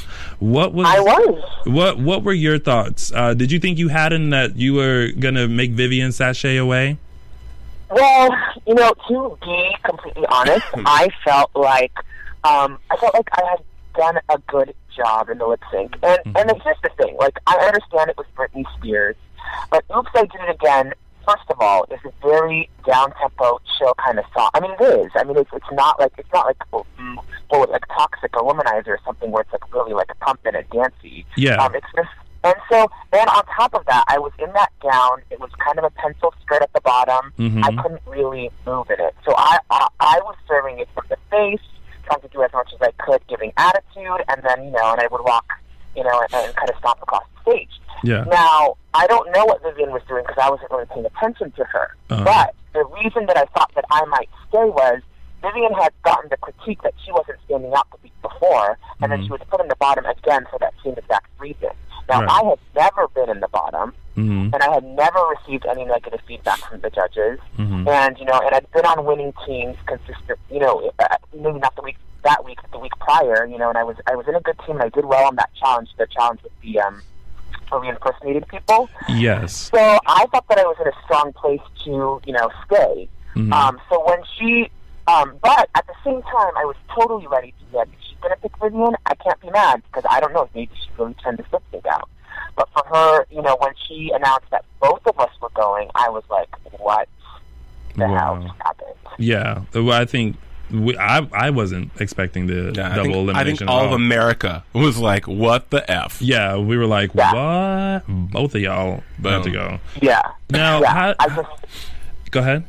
What was I was. What What were your thoughts? Uh, did you think you had in that you were gonna make Vivian sashay away? Well, you know, to be completely honest, I felt like um, I felt like I had done a good job in the lip sync, and mm-hmm. and here's the thing: like, I understand it was Britney Spears, but "Oops, I Did It Again." First of all, is a very down tempo, chill kind of song. I mean, it is. I mean, it's it's not like it's not like oh, oh, like Toxic or Womanizer or something where it's like really like a pumping and dancey. Yeah. Um, it's just. And so, then on top of that, I was in that gown. It was kind of a pencil skirt at the bottom. Mm-hmm. I couldn't really move in it. So I, I I was serving it from the face, trying to do as much as I could, giving attitude, and then, you know, and I would walk, you know, and, and kind of stomp across the stage. Yeah. Now, I don't know what Vivian was doing because I wasn't really paying attention to her. Uh-huh. But the reason that I thought that I might stay was Vivian had gotten the critique that she wasn't standing out the week before, and mm-hmm. then she was put in the bottom again for that same exact reason. Now, right. I had never been in the bottom, mm-hmm. and I had never received any negative feedback from the judges. Mm-hmm. And, you know, and I'd been on winning teams consistent, you know, uh, maybe not the week, that week, but the week prior, you know, and I was I was in a good team, and I did well on that challenge, the challenge with the, um, where we impersonated people. Yes. So I thought that I was in a strong place to, you know, stay. Mm-hmm. Um, so when she, um, but at the same time, I was totally ready to get, if she's going to pick Vivian, I can't be mad, because I don't know, maybe she really turned the lip sync out. But for her, you know, when she announced that both of us were going, I was like, what the wow. hell just happened? Yeah. Well, I think we, I I wasn't expecting the yeah, double I think, elimination. I think at all all of America was like, what the F? Yeah, we were like, yeah. what? Both of y'all have to go. Yeah. Now, yeah. how, I just, go ahead.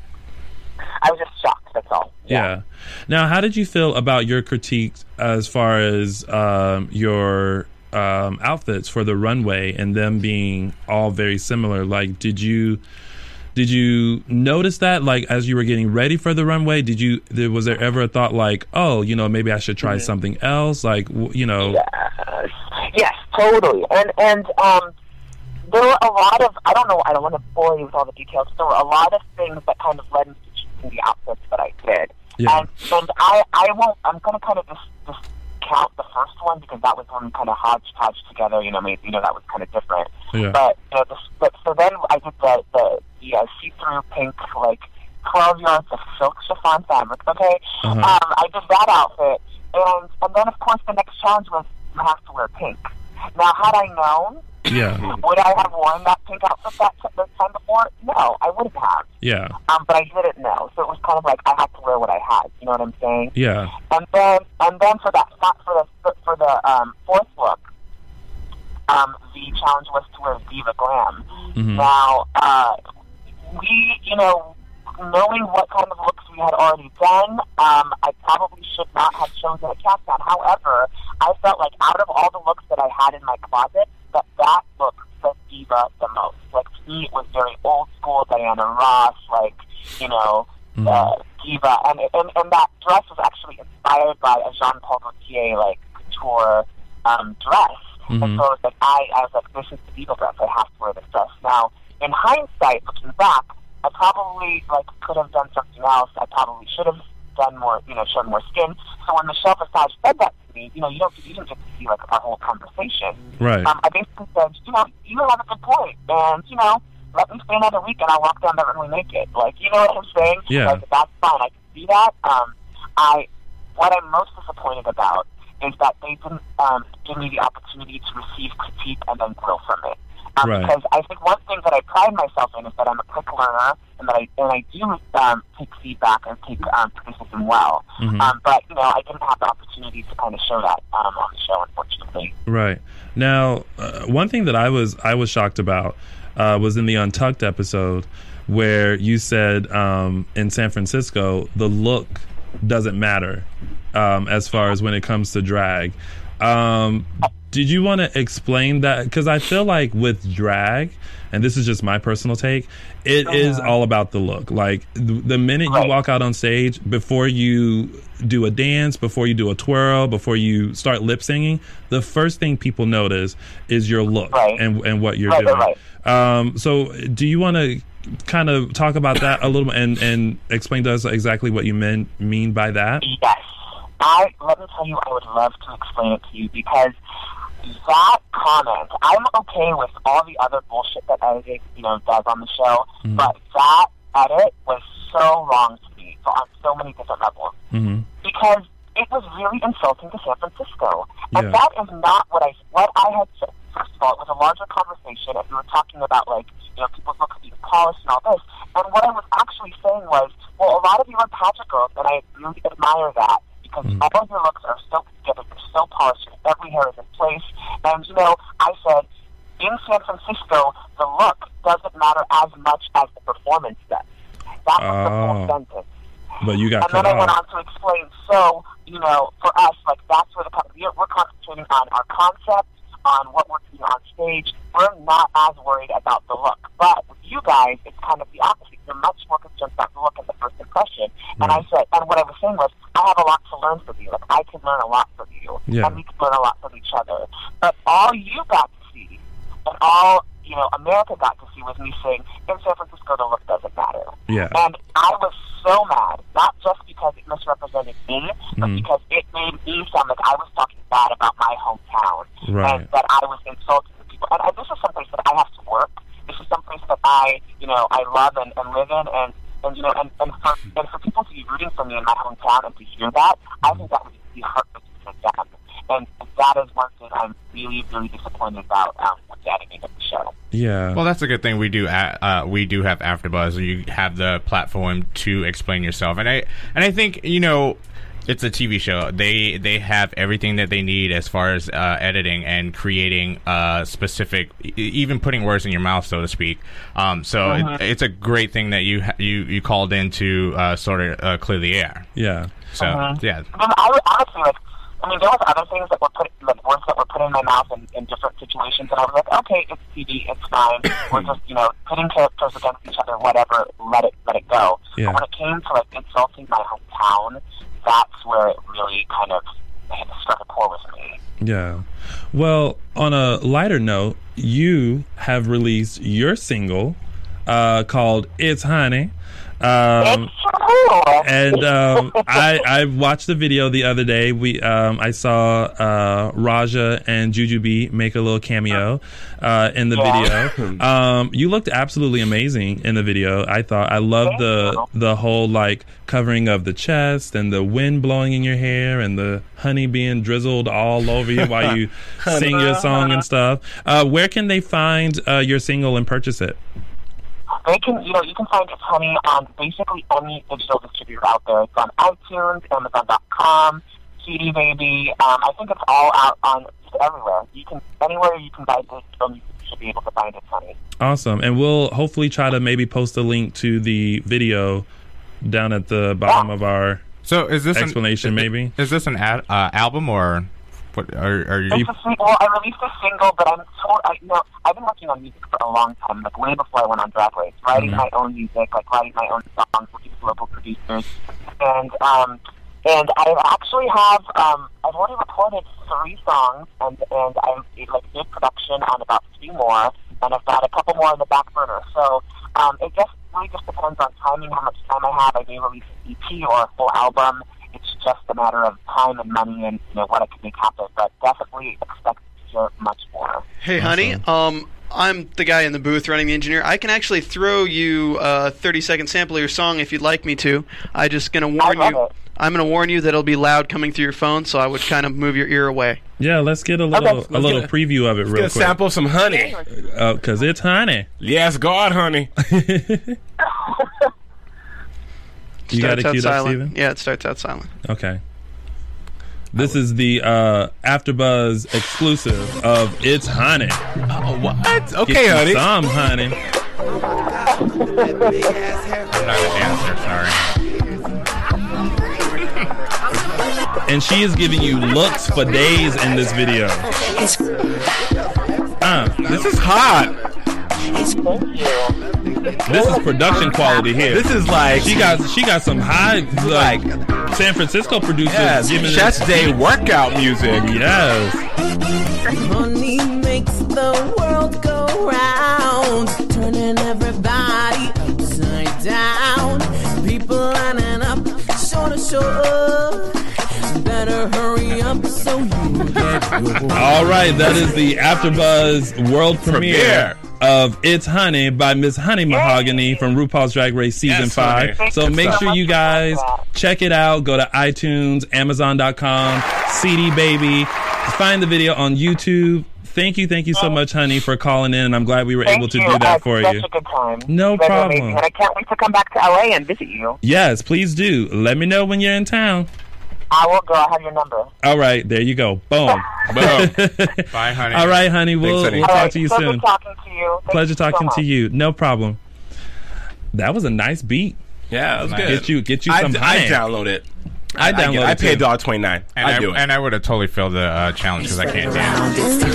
I was just shocked, that's all. Yeah. yeah. Now, how did you feel about your critiques as far as um, your um, outfits for the runway and them being all very similar? Like, did you did you notice that, like, as you were getting ready for the runway? Did you there, was there ever a thought like, oh, you know, maybe I should try mm-hmm. something else? Like, you know. Yes, yes, totally. And and um, there were a lot of I don't know. I don't want to bore you with all the details. There were a lot of things that kind of led me to choosing the outfits that I did. Yeah. And, and I, I won't, I'm going to kind of just, just count the first one because that was one kind of hodgepodge together, you know, maybe, you know, that was kind of different. Yeah. But, you know, the, but, so then I did the, the, the uh, see-through pink, like, twelve yards of silk chiffon fabric, okay? Uh-huh. Um, I did that outfit, and, and then, of course, the next challenge was you have to wear pink. Now, had I known, yeah. would I have worn that pink outfit that this time before? No, I wouldn't have. Yeah. Um, but I didn't know, so it was kind of like I had to wear what I had. You know what I'm saying? Yeah. And then, and then for that, for the for the um, fourth look, um, the challenge was to wear Diva Glam. Mm-hmm. Now, uh, we, you know, knowing what kind of looks we had already done, um, I probably should not have chosen a caftan. However, I felt like out of all the looks that I had in my closet, that that look fit Diva the most. Like, to me, it was very old school, Diana Ross, like, you know, mm-hmm. uh, Diva. And, and and that dress was actually inspired by a Jean Paul Gaultier, like, couture um, dress. Mm-hmm. And so it was like, I, I was like, this is the Diva dress. I have to wear this dress. Now, in hindsight, looking back, I probably, like, could have done something else. I probably should have done more, you know, shown more skin. So when Michelle Visage said that to me, you know, you don't, you didn't get to see, like, our whole conversation. Right. Um, I basically said, you know, you have a good point, and, you know, let me stay another week and I'll walk down that runway naked. Like, you know what I'm saying? Yeah. Like, that's fine. I can see that. Um, I, what I'm most disappointed about is that they didn't um, give me the opportunity to receive critique and then grow from it. Um, right. Because I think one thing that I pride myself in is that I'm a quick learner, and that I and I do um, take feedback and take um, criticism well. Mm-hmm. Um, but you know, I didn't have the opportunity to kind of show that um, on the show, unfortunately. Right. Now, uh, one thing that I was I was shocked about uh, was in the Untucked episode where you said um, in San Francisco the look doesn't matter um, as far as when it comes to drag. Um, did you want to explain that? Because I feel like with drag, and this is just my personal take, it uh-huh. is all about the look. Like, th- the minute right. you walk out on stage, before you do a dance, before you do a twirl, before you start lip singing, the first thing people notice is your look right. and and what you're right, doing. Right. Um, so do you want to kind of talk about that a little bit and, and explain to us exactly what you mean, mean by that? Yes. I, let me tell you, I would love to explain it to you because that comment, I'm okay with all the other bullshit that editing, you know, does on the show, mm-hmm. but that edit was so wrong to me so on so many different levels. Mm-hmm. Because it was really insulting to San Francisco. And yeah. that is not what I what I had said. First of all, it was a larger conversation, and we were talking about, like, you know, people's looks being polished and all this. And what I was actually saying was, well, a lot of you are pageant girls, and I really admire that, because mm. all of your looks are so together, they're so polished, every hair is in place. And, you know, I said, in San Francisco, the look doesn't matter as much as the performance does. That was oh. the full sentence. But you got and then I went on to explain, so, you know, for us, like, that's where the we're, we're concentrating on our concept, on what we're doing on stage. We're not as worried about the look. But with you guys, it's kind of the opposite. You're much more concerned about the look and the first impression. Mm. And I said, and what I was saying was, I have a lot to learn from you. Like, I can learn a lot from you. Yeah. And we can learn a lot from each other. But all you got to see, and all, you know, America got to see was me saying, in San Francisco, the look doesn't matter. Yeah. And I was so mad, not just because it misrepresented me, but mm. because it made me sound like I was talking bad about my hometown. Right. And that I was insulting the people. And I, this is someplace that I have to work. This is someplace that I, you know, I love and, and live in. And, and you know, and, and, for, and for people to be rooting for me in my hometown and to hear that, I think that would be heartbreaking for them. And that is one thing I'm really, really disappointed about um, with the editing of the show. Yeah. Well, that's a good thing. We do. Uh, we do have AfterBuzz. You have the platform to explain yourself, and I and I think you know. It's a T V show. They they have everything that they need as far as uh, editing and creating uh, specific, even putting words in your mouth, so to speak. Um, so uh-huh. it, it's a great thing that you you, you called in to uh, sort of uh, clear the air. Yeah. So uh-huh. yeah. I, mean, I would honestly like. I mean, there was other things that were put, like words that were put in my mouth in, in different situations, and I was like, okay, it's T V, it's fine. We're just, you know, pitting characters against each other, whatever. Let it let it go. Yeah. But when it came to like insulting my hometown, that's where it really kind of struck a chord with me. Yeah. Well, on a lighter note, you have released your single uh, called "It's Honey." Um, it's true. And um, I, I watched the video the other day. We um, I saw uh, Raja and Jujubee make a little cameo uh, in the yeah. video. Um, you looked absolutely amazing in the video. I thought I loved the the whole like covering of the chest and the wind blowing in your hair and the honey being drizzled all over you while you sing your song and stuff. Uh, where can they find uh, your single and purchase it? They can, you know, you can find It's Honey on basically any digital distributor out there. It's on iTunes, Amazon dot com, C D Baby. Um, I think it's all out on just everywhere. You can anywhere you can buy digital, you should be able to find It's Honey. Awesome, and we'll hopefully try to maybe post a link to the video down at the bottom yeah. of our so is this explanation. An, maybe is this an ad, uh, album or? What are, are you? It's a sing- well, I released a single, but I'm told, I, you know, I've been working on music for a long time, like way before I went on Drag Race, writing mm-hmm. my own music, like writing my own songs, working with local producers, and um, and I actually have, um, I've already recorded three songs, and and I'm like did production on about three more, and I've got a couple more in the back burner. So um, it just really just depends on timing, how much time I have. I may release an E P or a full album. It's just a matter of time and money and, you know, what I can make happen. But definitely expect to hear much more. Hey, honey, um, I'm the guy in the booth running the engineer. I can actually throw you a thirty-second sample of your song if you'd like me to. I'm just going to warn I you. love it. I'm going to warn you that it'll be loud coming through your phone, so I would kind of move your ear away. Yeah, let's get a little Okay. a little Let's preview of it real Get a quick. sample of some honey. Because uh, it's honey. Yes, God, honey. You got Starts it out queued up, silent. Steven? Yeah, it starts out silent. Okay. This is the uh, AfterBuzz exclusive of It's Honey. Oh, what? Okay, Get honey. you some honey. I'm not a dancer, sorry. And she is giving you looks for days in this video. Uh, This is hot. Thank you. this is production quality here. This is like She got she got some high like San Francisco producers yes, giving Chest us Day workout music. Yes. Money makes the world go round, turning everybody upside down. People lining up, shore to shore. Better hurry up so you get All right, that is the AfterBuzz world premiere, Premiere. of It's Honey by Miss Honey Mahogany from RuPaul's Drag Race Season Yes, five. honey. So Thank you make so sure much you for doing guys that. check it out. Go to iTunes, Amazon dot com, C D Baby. Find the video on YouTube. Thank you, thank you so much, honey, for calling in. I'm glad we were Thank able to you. do I that had for such you. a good time. No You guys are problem. amazing, and I can't wait to come back to L A and visit you. Yes, please do. Let me know when you're in town. I will go. I have your number. All right, there you go. Boom. Boom. Bye, honey. All right, honey. We'll, honey. we'll All talk right, to you pleasure soon. talking to you. Thank Pleasure you so talking to much. you. No problem. That was a nice beat. Yeah, that was good. Get you, get you I, some I honey. download it. I I, get- downloaded I it, paid too. dollar twenty nine. And I I, do it. and I would have totally failed the uh, challenge because I can't dance.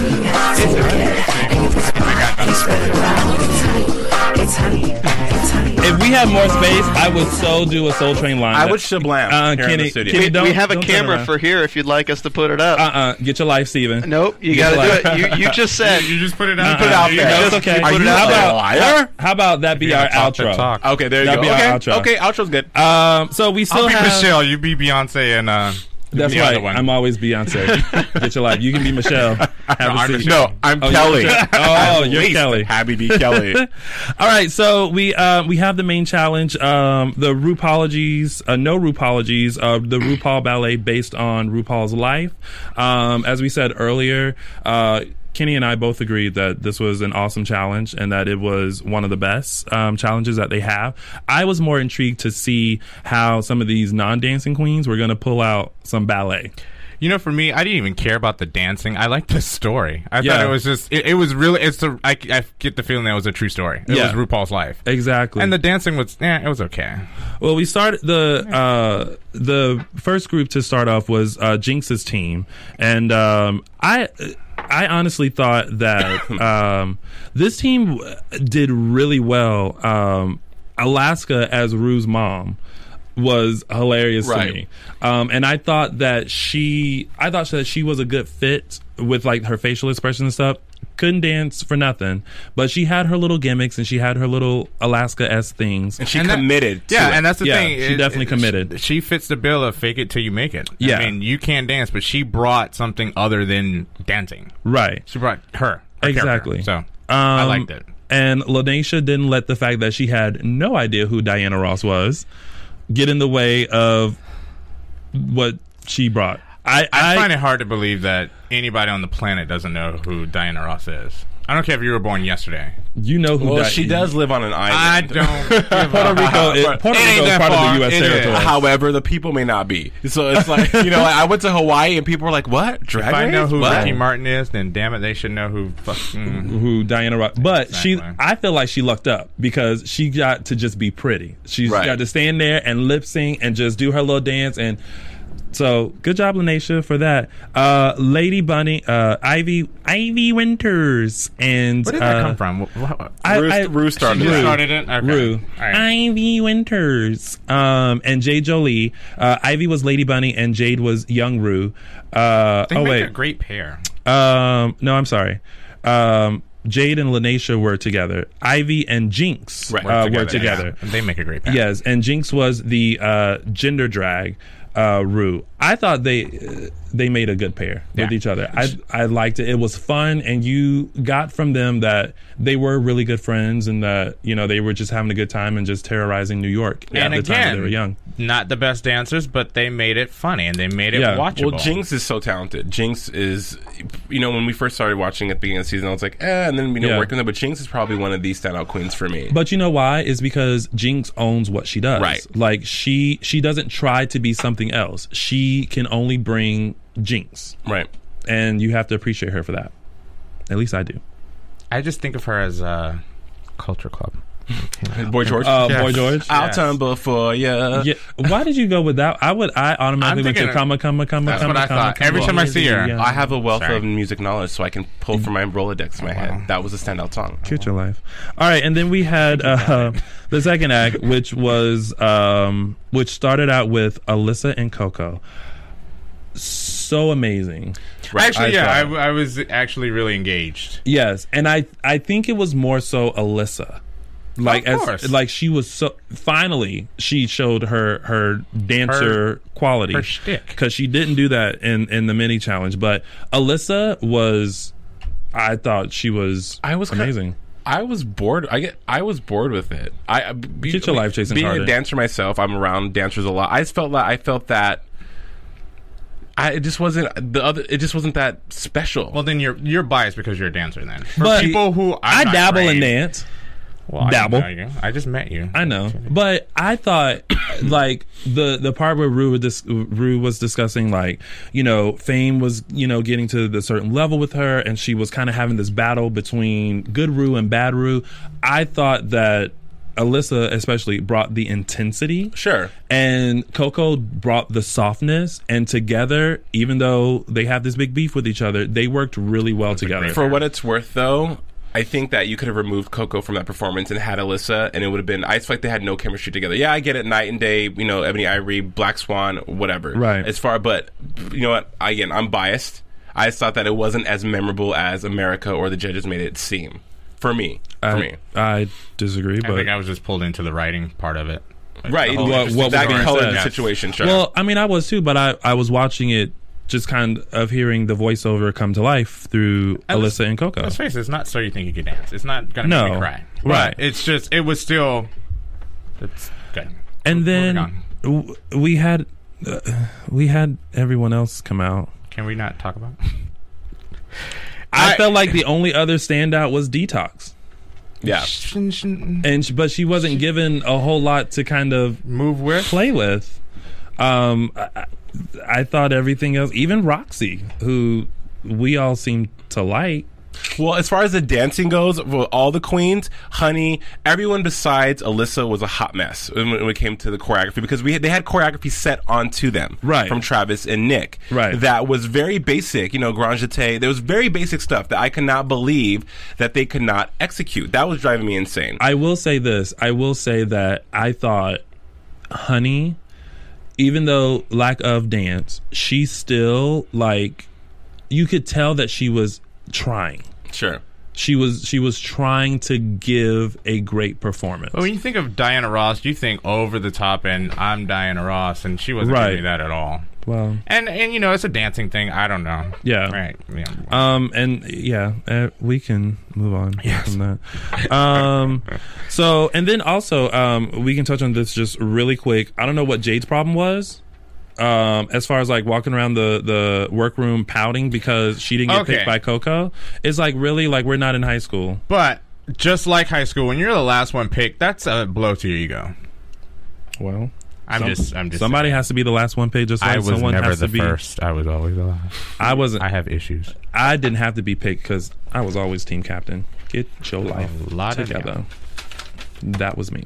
If we had more space, I would so do a Soul Train line. I would shablam Uh, here in Kenny, the studio. Kenny, We, don't, we have a don't turn camera around. for here if you'd like us to put it up. Uh-uh. Get your life, Steven. Nope, you Get got to your do life. it. You, you just said. You just put it Uh-uh. out. Put it out You there. know, it's Just- okay. Are Put you it out a there. liar? How about that be You our gotta talk the outro? talk. Okay, there you That'd go. be our Okay, outro. okay, outro's good. Um, so we still I'll be have... Michelle. You be Beyonce and uh. That's the right. other one. I'm always Beyonce. Get your life. You can be Michelle. Have No, a I'm seat. Michelle. No, I'm Oh, Kelly. you're Michelle. Oh, At you're least Kelly. Happy be Kelly. All right, so we uh, we have the main challenge, um, the RuPaulologies, uh, no RuPaulologies, uh, the RuPaul ballet based on RuPaul's life. Um, as we said earlier, uh, Kenny and I both agreed that this was an awesome challenge and that it was one of the best um, challenges that they have. I was more intrigued to see how some of these non-dancing queens were going to pull out some ballet. You know, for me, I didn't even care about the dancing. I liked the story. I Yeah. thought it was just, it, it was really, it's a, I, I get the feeling that it was a true story. It Yeah. was RuPaul's life. Exactly. And the dancing was, eh, it was okay. Well, we started the uh, the first group to start off was uh, Jinx's team, and um, I I honestly thought that um, this team did really well. Um, Alaska as Rue's mom was hilarious Right. to me, um, and I thought that she I thought that she was a good fit with like her facial expression and stuff. Couldn't dance for nothing, but she had her little gimmicks and she had her little Alaska-esque things. And she And that- committed to Yeah, it. and that's the Yeah, thing. she definitely committed. She fits the bill of fake it till you make it. Yeah. I mean, you can't dance, but she brought something other than dancing. Right. She brought her. her Exactly. character. So I Um, liked it. And Lanesha didn't let the fact that she had no idea who Diana Ross was get in the way of what she brought. I, I, I, find it hard to believe that anybody on the planet doesn't know who Diana Ross is. I don't care if you were born yesterday. you know who Well, Di- she does live on an I island. don't. give Puerto a- Rico is, But Puerto it ain't Rico is that part far. of the U S It is. territory. However, the people may not be. So it's like, you know, like I went to Hawaii and people were like, "What? Drag If I race? know who What?" Ricky Martin is, then damn it, they should know who. Fucking, who Diana Ross, but she, Exactly. I feel like she lucked up because she got to just be pretty. She Right. got to stand there and lip sync and just do her little dance. And so, good job, Lanesha, for that. Uh, Lady Bunny, uh, Ivy, Ivy Winters, and where did that uh, come from? Wh- wh- I, Rue- I, Rue started She it. started it? Okay. Rue. All right. Ivy Winters. Um, and Jade Jolie. Uh, Ivy was Lady Bunny and Jade was Young Rue. Uh, They oh, make wait. a great pair. Um, no, I'm sorry. Um, Jade and Lanesha were together. Ivy and Jinx Right. uh, Together, were together. yeah. They make a great pair. Yes, and Jinx was the uh, gender drag uh, Rue. I thought they uh, they made a good pair with Yeah. each other. I I liked it. It was fun, and you got from them that they were really good friends, and that you know they were just having a good time and just terrorizing New York And at the time again, that they were young. not the best dancers, but they made it funny and they made it Yeah. watchable. Well, Jinx is so talented. Jinx is, you know, when we first started watching at the beginning of the season, I was like, eh, and then we know Yeah. working with them. But Jinx is probably one of these standout queens for me. But you know why? Is because Jinx owns what she does. Right. Like she she doesn't try to be something else. She can only bring Jinx. Right. And you have to appreciate her for that. At least I do. I just think of her as a culture club. Boy George. Uh, Yes. Boy George. I'll yes. tumble for ya. Yeah. Why did you go with that? I would. I automatically I'm went to thinking- comma comma comma That's comma what I comma, thought. comma, Every time I see her, yeah. I have a wealth Sorry. of music knowledge, so I can pull from my Rolodex in my head. That was a standout song. Get your life. All right, and then we had uh, the second act, which was um, which started out with Alyssa and Coco. So amazing. Actually, I yeah, I, thought. I was actually really engaged. Yes, and I I think it was more so Alyssa Like Of as course. like she was so finally she showed her her dancer Her- quality, her shtick. because she didn't do that in in the mini challenge. But Alyssa was, I thought she was I was kinda- amazing. I was bored. I get. I was bored with it. I be, Get your life, Jason Being Carter. a dancer myself, I'm around dancers a lot. I just felt like I felt that. I it just wasn't the other. It just wasn't that special. Well, then you're you're biased because you're a dancer. Then for But people who I'm I not dabble in trained- dance. Well, I dabble. didn't know you. I just met you. I know, but I thought like the the part where Rue was, dis- Rue was discussing, like, you know, Fame was, you know, getting to the certain level with her, and she was kind of having this battle between good Rue and bad Rue. I thought that Alyssa especially brought the intensity, Sure. and Coco brought the softness, and together, even though they have this big beef with each other, they worked really well together. For what it's worth, though, I think that you could have removed Coco from that performance and had Alyssa, and it would have been. I just feel like they had no chemistry together. Yeah, I get it, night and day. You know, Ebony Ivory, Black Swan, whatever. Right. As far, but you know what? Again, I'm biased. I just thought that it wasn't as memorable as America or the judges made it seem. For me, for I, me, I disagree, I but think I was just pulled into the writing part of it. Like, right. the whole What, interesting what that story. colored the Yes. situation? Sure. Well, I mean, I was too, but I, I was watching it, just kind of hearing the voiceover come to life through And let's- Alyssa and Coco. Let's face it, it's not So You Think You Could Dance. It's not gonna No. make me cry. Right. But it's just it was still. It's good. And Moving then on. w- we had uh, we had everyone else come out. Can we not talk about? I, felt like the only other standout was Detox, yeah. and sh- but she wasn't given a whole lot to kind of Move with. play with. Um, I, I- I thought everything else, even Roxy, who we all seem to like. Well, as far as the dancing goes, well, all the queens, Honey, everyone besides Alyssa was a hot mess when, when it came to the choreography, because we had, they had choreography set onto them, Right. from Travis and Nick, Right. That was very basic, you know, Grand Jeté. There was very basic stuff that I could not believe that they could not execute. That was driving me insane. I will say this. I will say that I thought Honey, even though lack of dance, she still, like, you could tell that she was trying. Sure. She was she was trying to give a great performance. But when you think of Diana Ross, you think over the top, and I'm Diana Ross, and she wasn't Right. giving me that at all. Well, And and you know, it's a dancing thing. I don't know. yeah. Right. Yeah. Um and yeah, uh, we can move on from that. Um so and then also um we can touch on this just really quick. I don't know what Jade's problem was. Um, as far as like walking around the, the workroom pouting because she didn't get Okay. picked by Coco, it's like, really, like, we're not in high school. But just like high school, when you're the last one picked, that's a blow to your ego. Well, I'm some- just, I'm just. somebody saying. has to be the last one picked, just like I was someone never has the to be. first. I was always the last. I wasn't. I have issues. I didn't have to be picked because I was always team captain. Get your life A lot of together. That was me.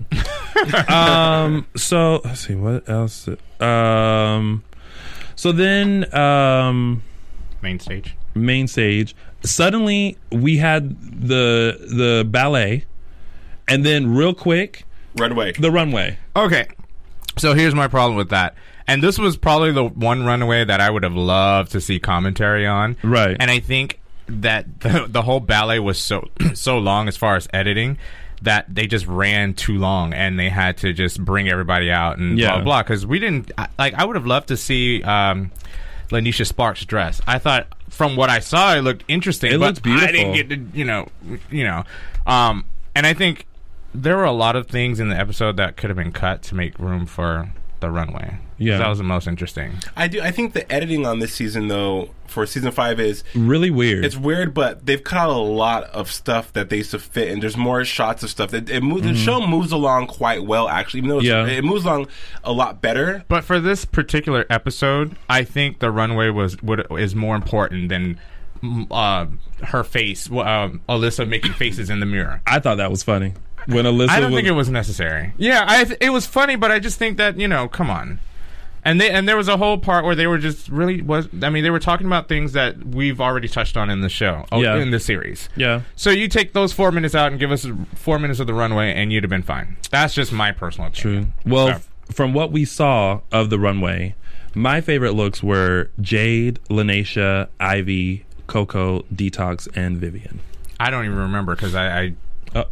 um. So let's see what else. Um. So then, um, Main stage. main stage. Suddenly, we had the the ballet, and then real quick, Runway. the runway. Okay. So here's my problem with that. And this was probably the one runaway that I would have loved to see commentary on. Right. And I think that the, the whole ballet was so so long as far as editing that they just ran too long and they had to just bring everybody out and Yeah. blah blah blah. Because we didn't I- like. I would have loved to see um, Lanisha Sparks' dress. I thought from what I saw, it looked interesting. It but looked beautiful. I didn't get to you know you know. Um, and I think there were a lot of things in the episode that could have been cut to make room for the runway. Yeah. That was the most interesting. I do. I think the editing on this season, though, for season five is Really weird. it's weird, but they've cut out a lot of stuff that they used to fit, and there's more shots of stuff. It, it moves, The show moves along quite well, actually. Even though it's, Yeah. it moves along a lot better. But for this particular episode, I think the runway was would, is more important than mm, uh, her face, um, Alyssa making faces in the mirror. I thought that was funny when Alyssa. I don't was, think it was necessary. Yeah, I th- it was funny, but I just think that you know, come on. And they and there was a whole part where they were just really was. I mean, they were talking about things that we've already touched on in the show, oh, Yeah. in the series. Yeah. So you take those four minutes out and give us four minutes of the runway, and you'd have been fine. That's just my personal opinion. True. Well, So- f- from what we saw of the runway, my favorite looks were Jade, Lanisha, Ivy, Coco, Detox, and Vivian. I don't even remember because I, I Uh,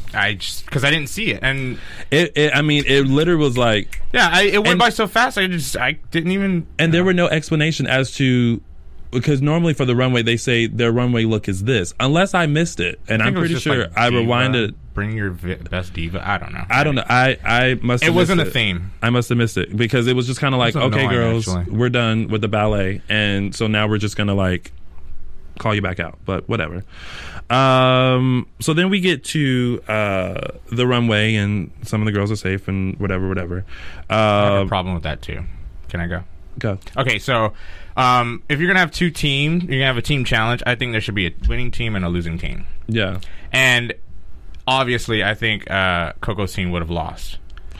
I just because I didn't see it, and it, it. I mean, it literally was like yeah, I, it went and, by so fast. I just I didn't even. And there know. were no explanation as to. Because normally for the runway they say their runway look is this, unless I missed it, and I'm pretty sure like I diva, rewinded. Bring your vi- best diva. I don't know. I don't know. I I must. It have wasn't missed a it. theme. I must have missed it because it was just kind of like, okay, annoying, girls, actually. we're done with the ballet, and so now we're just gonna like call you back out, but whatever. Um. So then we get to uh, the runway, and some of the girls are safe, and whatever, whatever. Uh, I have a problem with that too. Can I go? Go. Okay, so um, if you're gonna have two teams, you're gonna have a team challenge. I think there should be a winning team and a losing team. Yeah. And obviously, I think uh, Coco's team would have lost,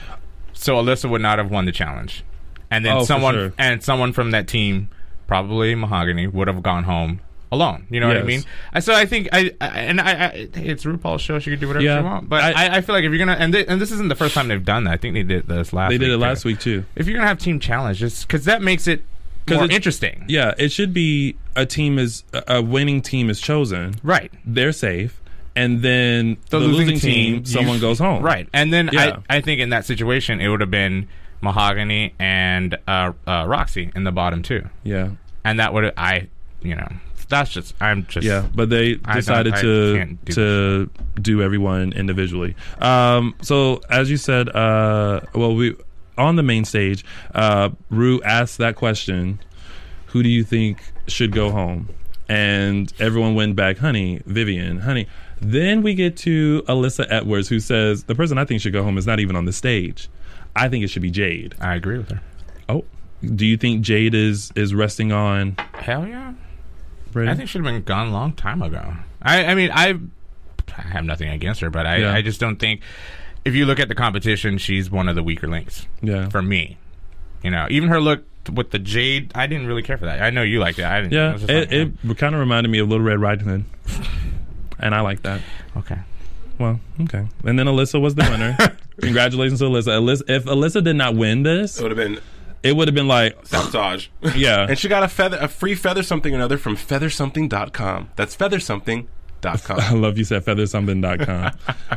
so Alyssa would not have won the challenge. And then oh, someone for sure. and someone from that team, probably Mahogany, would have gone home alone. You know yes. what I mean? I, so I think I, I and I, I it's RuPaul's show. She can do whatever yeah. she wants. But I, I, I feel like if you're gonna and, they, and this isn't the first time they've done that. I think they did this last. They week did it too. last week too. If you're gonna have team challenge, just because that makes it more it, interesting. Yeah, it should be a team is a winning team is chosen. Right. They're safe. And then the, the losing, losing team, team someone you, goes home. Right. And then yeah. I, I think in that situation, it would have been Mahogany and uh, uh, Roxy in the bottom two. Yeah. And that would have, I, you know, that's just, I'm just. Yeah, but they decided I to do to do everyone individually. Um, so as you said, uh, well, we on the main stage, uh, Rue asked that question, who do you think should go home? And everyone went back, honey, Vivian, honey. Then we get to Alyssa Edwards, who says, the person I think should go home is not even on the stage. I think it should be Jade. I agree with her. Oh, do you think Jade is, is resting on? Hell yeah. Brady? I think she should have been gone a long time ago. I, I mean, I, I have nothing against her, but I, yeah. I just don't think, if you look at the competition, she's one of the weaker links. Yeah. For me. You know, even her look with the Jade, I didn't really care for that. I know you liked it. I didn't. Yeah, it, it, it, it kind of reminded me of Little Red Riding Hood. And I like that. Okay. Well, okay. And then Alyssa was the winner. Congratulations to Alyssa. Alyssa. If Alyssa did not win this, it would have been. It would have been like sabotage. Yeah. And she got a feather, a free feather something or another from feather something dot com. That's feather something dot com. I love you said feather something dot com.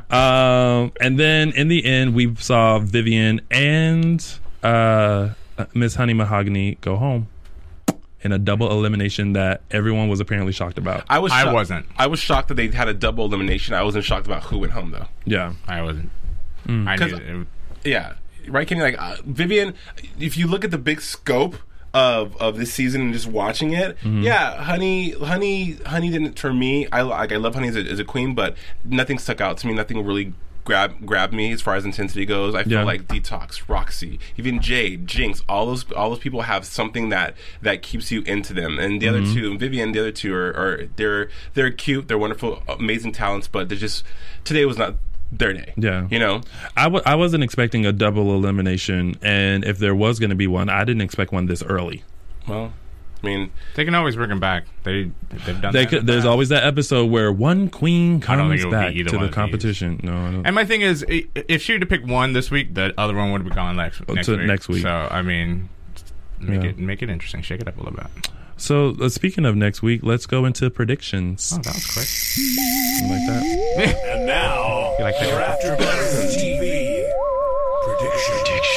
um, and then in the end, we saw Vivian and uh, Miss Honey Mahogany go home in a double elimination that everyone was apparently shocked about. I was. I shocked. wasn't. I was shocked that they had a double elimination. I wasn't shocked about who went home though. Yeah, I wasn't. Mm. I knew it. Yeah, right, Kenny. Like uh, Vivian, if you look at the big scope of of this season and just watching it, mm-hmm. yeah, Honey, Honey, Honey didn't for me. I like I love Honey as a, as a queen, but nothing stuck out to me. Nothing really grab grabbed me as far as intensity goes. I feel Yeah. like Detox, Roxy, even Jade, Jinx, all those all those people have something that that keeps you into them. And the Mm-hmm. other two, Vivian, the other two are, are they're they're cute, they're wonderful, amazing talents, but they're just today was not their day. Yeah. You know? I, w- I wasn't expecting a double elimination, and if there was going to be one, I didn't expect one this early. Well, I mean, they can always bring them back. They they've done. They that could, there's always that episode where one queen I don't think comes it would be back either to one the of these. competition. No, I don't. And my thing is, i- if she were to pick one this week, the other one would be gone next next to week. next week. So I mean, make Yeah. it make it interesting. Shake it up a little bit. So uh, speaking of next week, let's go into predictions. Oh, that was quick. You like that? And now, You like that? your AfterBuzz T V predictions.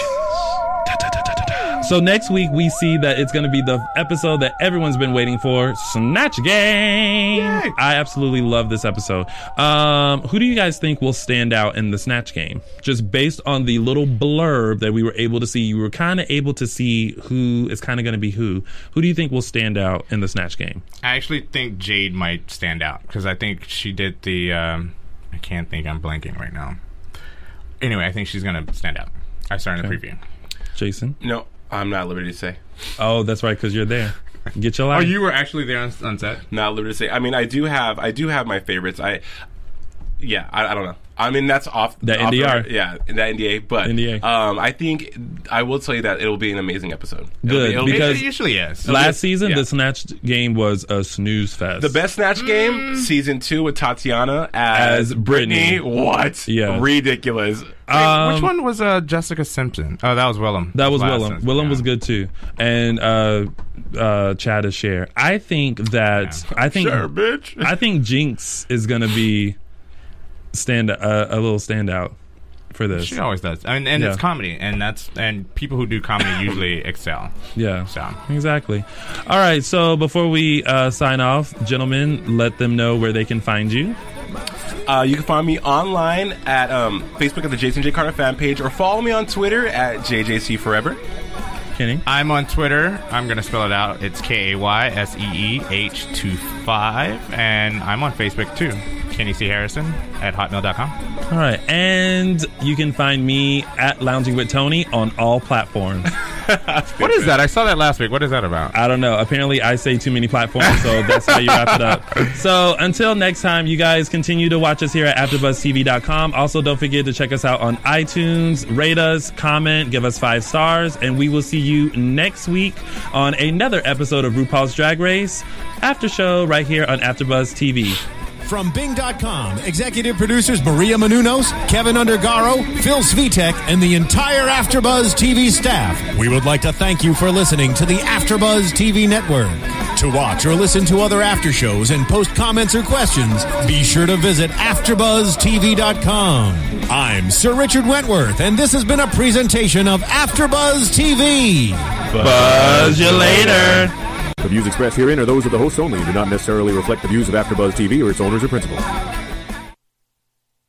So next week we see that it's going to be the episode that everyone's been waiting for, Snatch Game. Yay. I absolutely love this episode. Um, who do you guys think will stand out in the Snatch Game? Just based on the little blurb that we were able to see, you were kind of able to see who is kind of going to be who. Who do you think will stand out in the Snatch Game? I actually think Jade might stand out because I think she did the. Um, I can't think. I'm blanking right now. Anyway, I think she's gonna stand out. I saw her in the Okay. preview. Jason? no, I'm not at liberty to say. Oh, that's right, because you're there. Get your life. Oh, you were actually there on, on set? Not at liberty to say. I mean, I do have I do have my favorites. I yeah, I, I don't know. I mean, that's off That off N D R. The, yeah, that N D A. But N D A. Um, I think I will tell you that it'll be an amazing episode. It'll Good, be, it'll be- because It usually is. last season, yeah. the Snatch Game was a snooze fest. the best Snatch Game, season two with Tatiana as, As Brittany. What? Yeah. Ridiculous. Um, Which one was uh, Jessica Simpson? Oh, that was Willem. That was Last Willem. season, Willem yeah. was good too, and uh, uh, Chad is Cher. I think that I think Sure, bitch. I think Jinx is gonna be stand uh, a little standout for this. She always does. I mean, and Yeah. it's comedy, and that's and people who do comedy usually excel. Yeah, So exactly. All right, so before we uh, sign off, gentlemen, let them know where they can find you. Uh, you can find me online at um, Facebook at the Jason J. Carter fan page, or follow me on Twitter at J J C Forever. Kenny? I'm on Twitter. I'm going to spell it out. It's K A Y S E E H two five. And I'm on Facebook, too. Kenny C. Harrison at hotmail dot com. All right, and you can find me at Lounging with Tony on all platforms. What is that? I saw that last week. What is that about? I don't know. Apparently, I say too many platforms, so that's how you wrap it up. So until next time, you guys continue to watch us here at AfterBuzz T V dot com. Also, don't forget to check us out on iTunes, rate us, comment, give us five stars, and we will see you next week on another episode of RuPaul's Drag Race After Show right here on AfterBuzz T V. From Bing dot com, executive producers Maria Menounos, Kevin Undergaro, Phil Svitek, and the entire AfterBuzz T V staff, we would like to thank you for listening to the AfterBuzz T V network. To watch or listen to other after shows and post comments or questions, be sure to visit After Buzz T V dot com. I'm Sir Richard Wentworth, and this has been a presentation of AfterBuzz T V. Buzz you later. The views expressed herein are those of the hosts only and do not necessarily reflect the views of AfterBuzz T V or its owners or principals.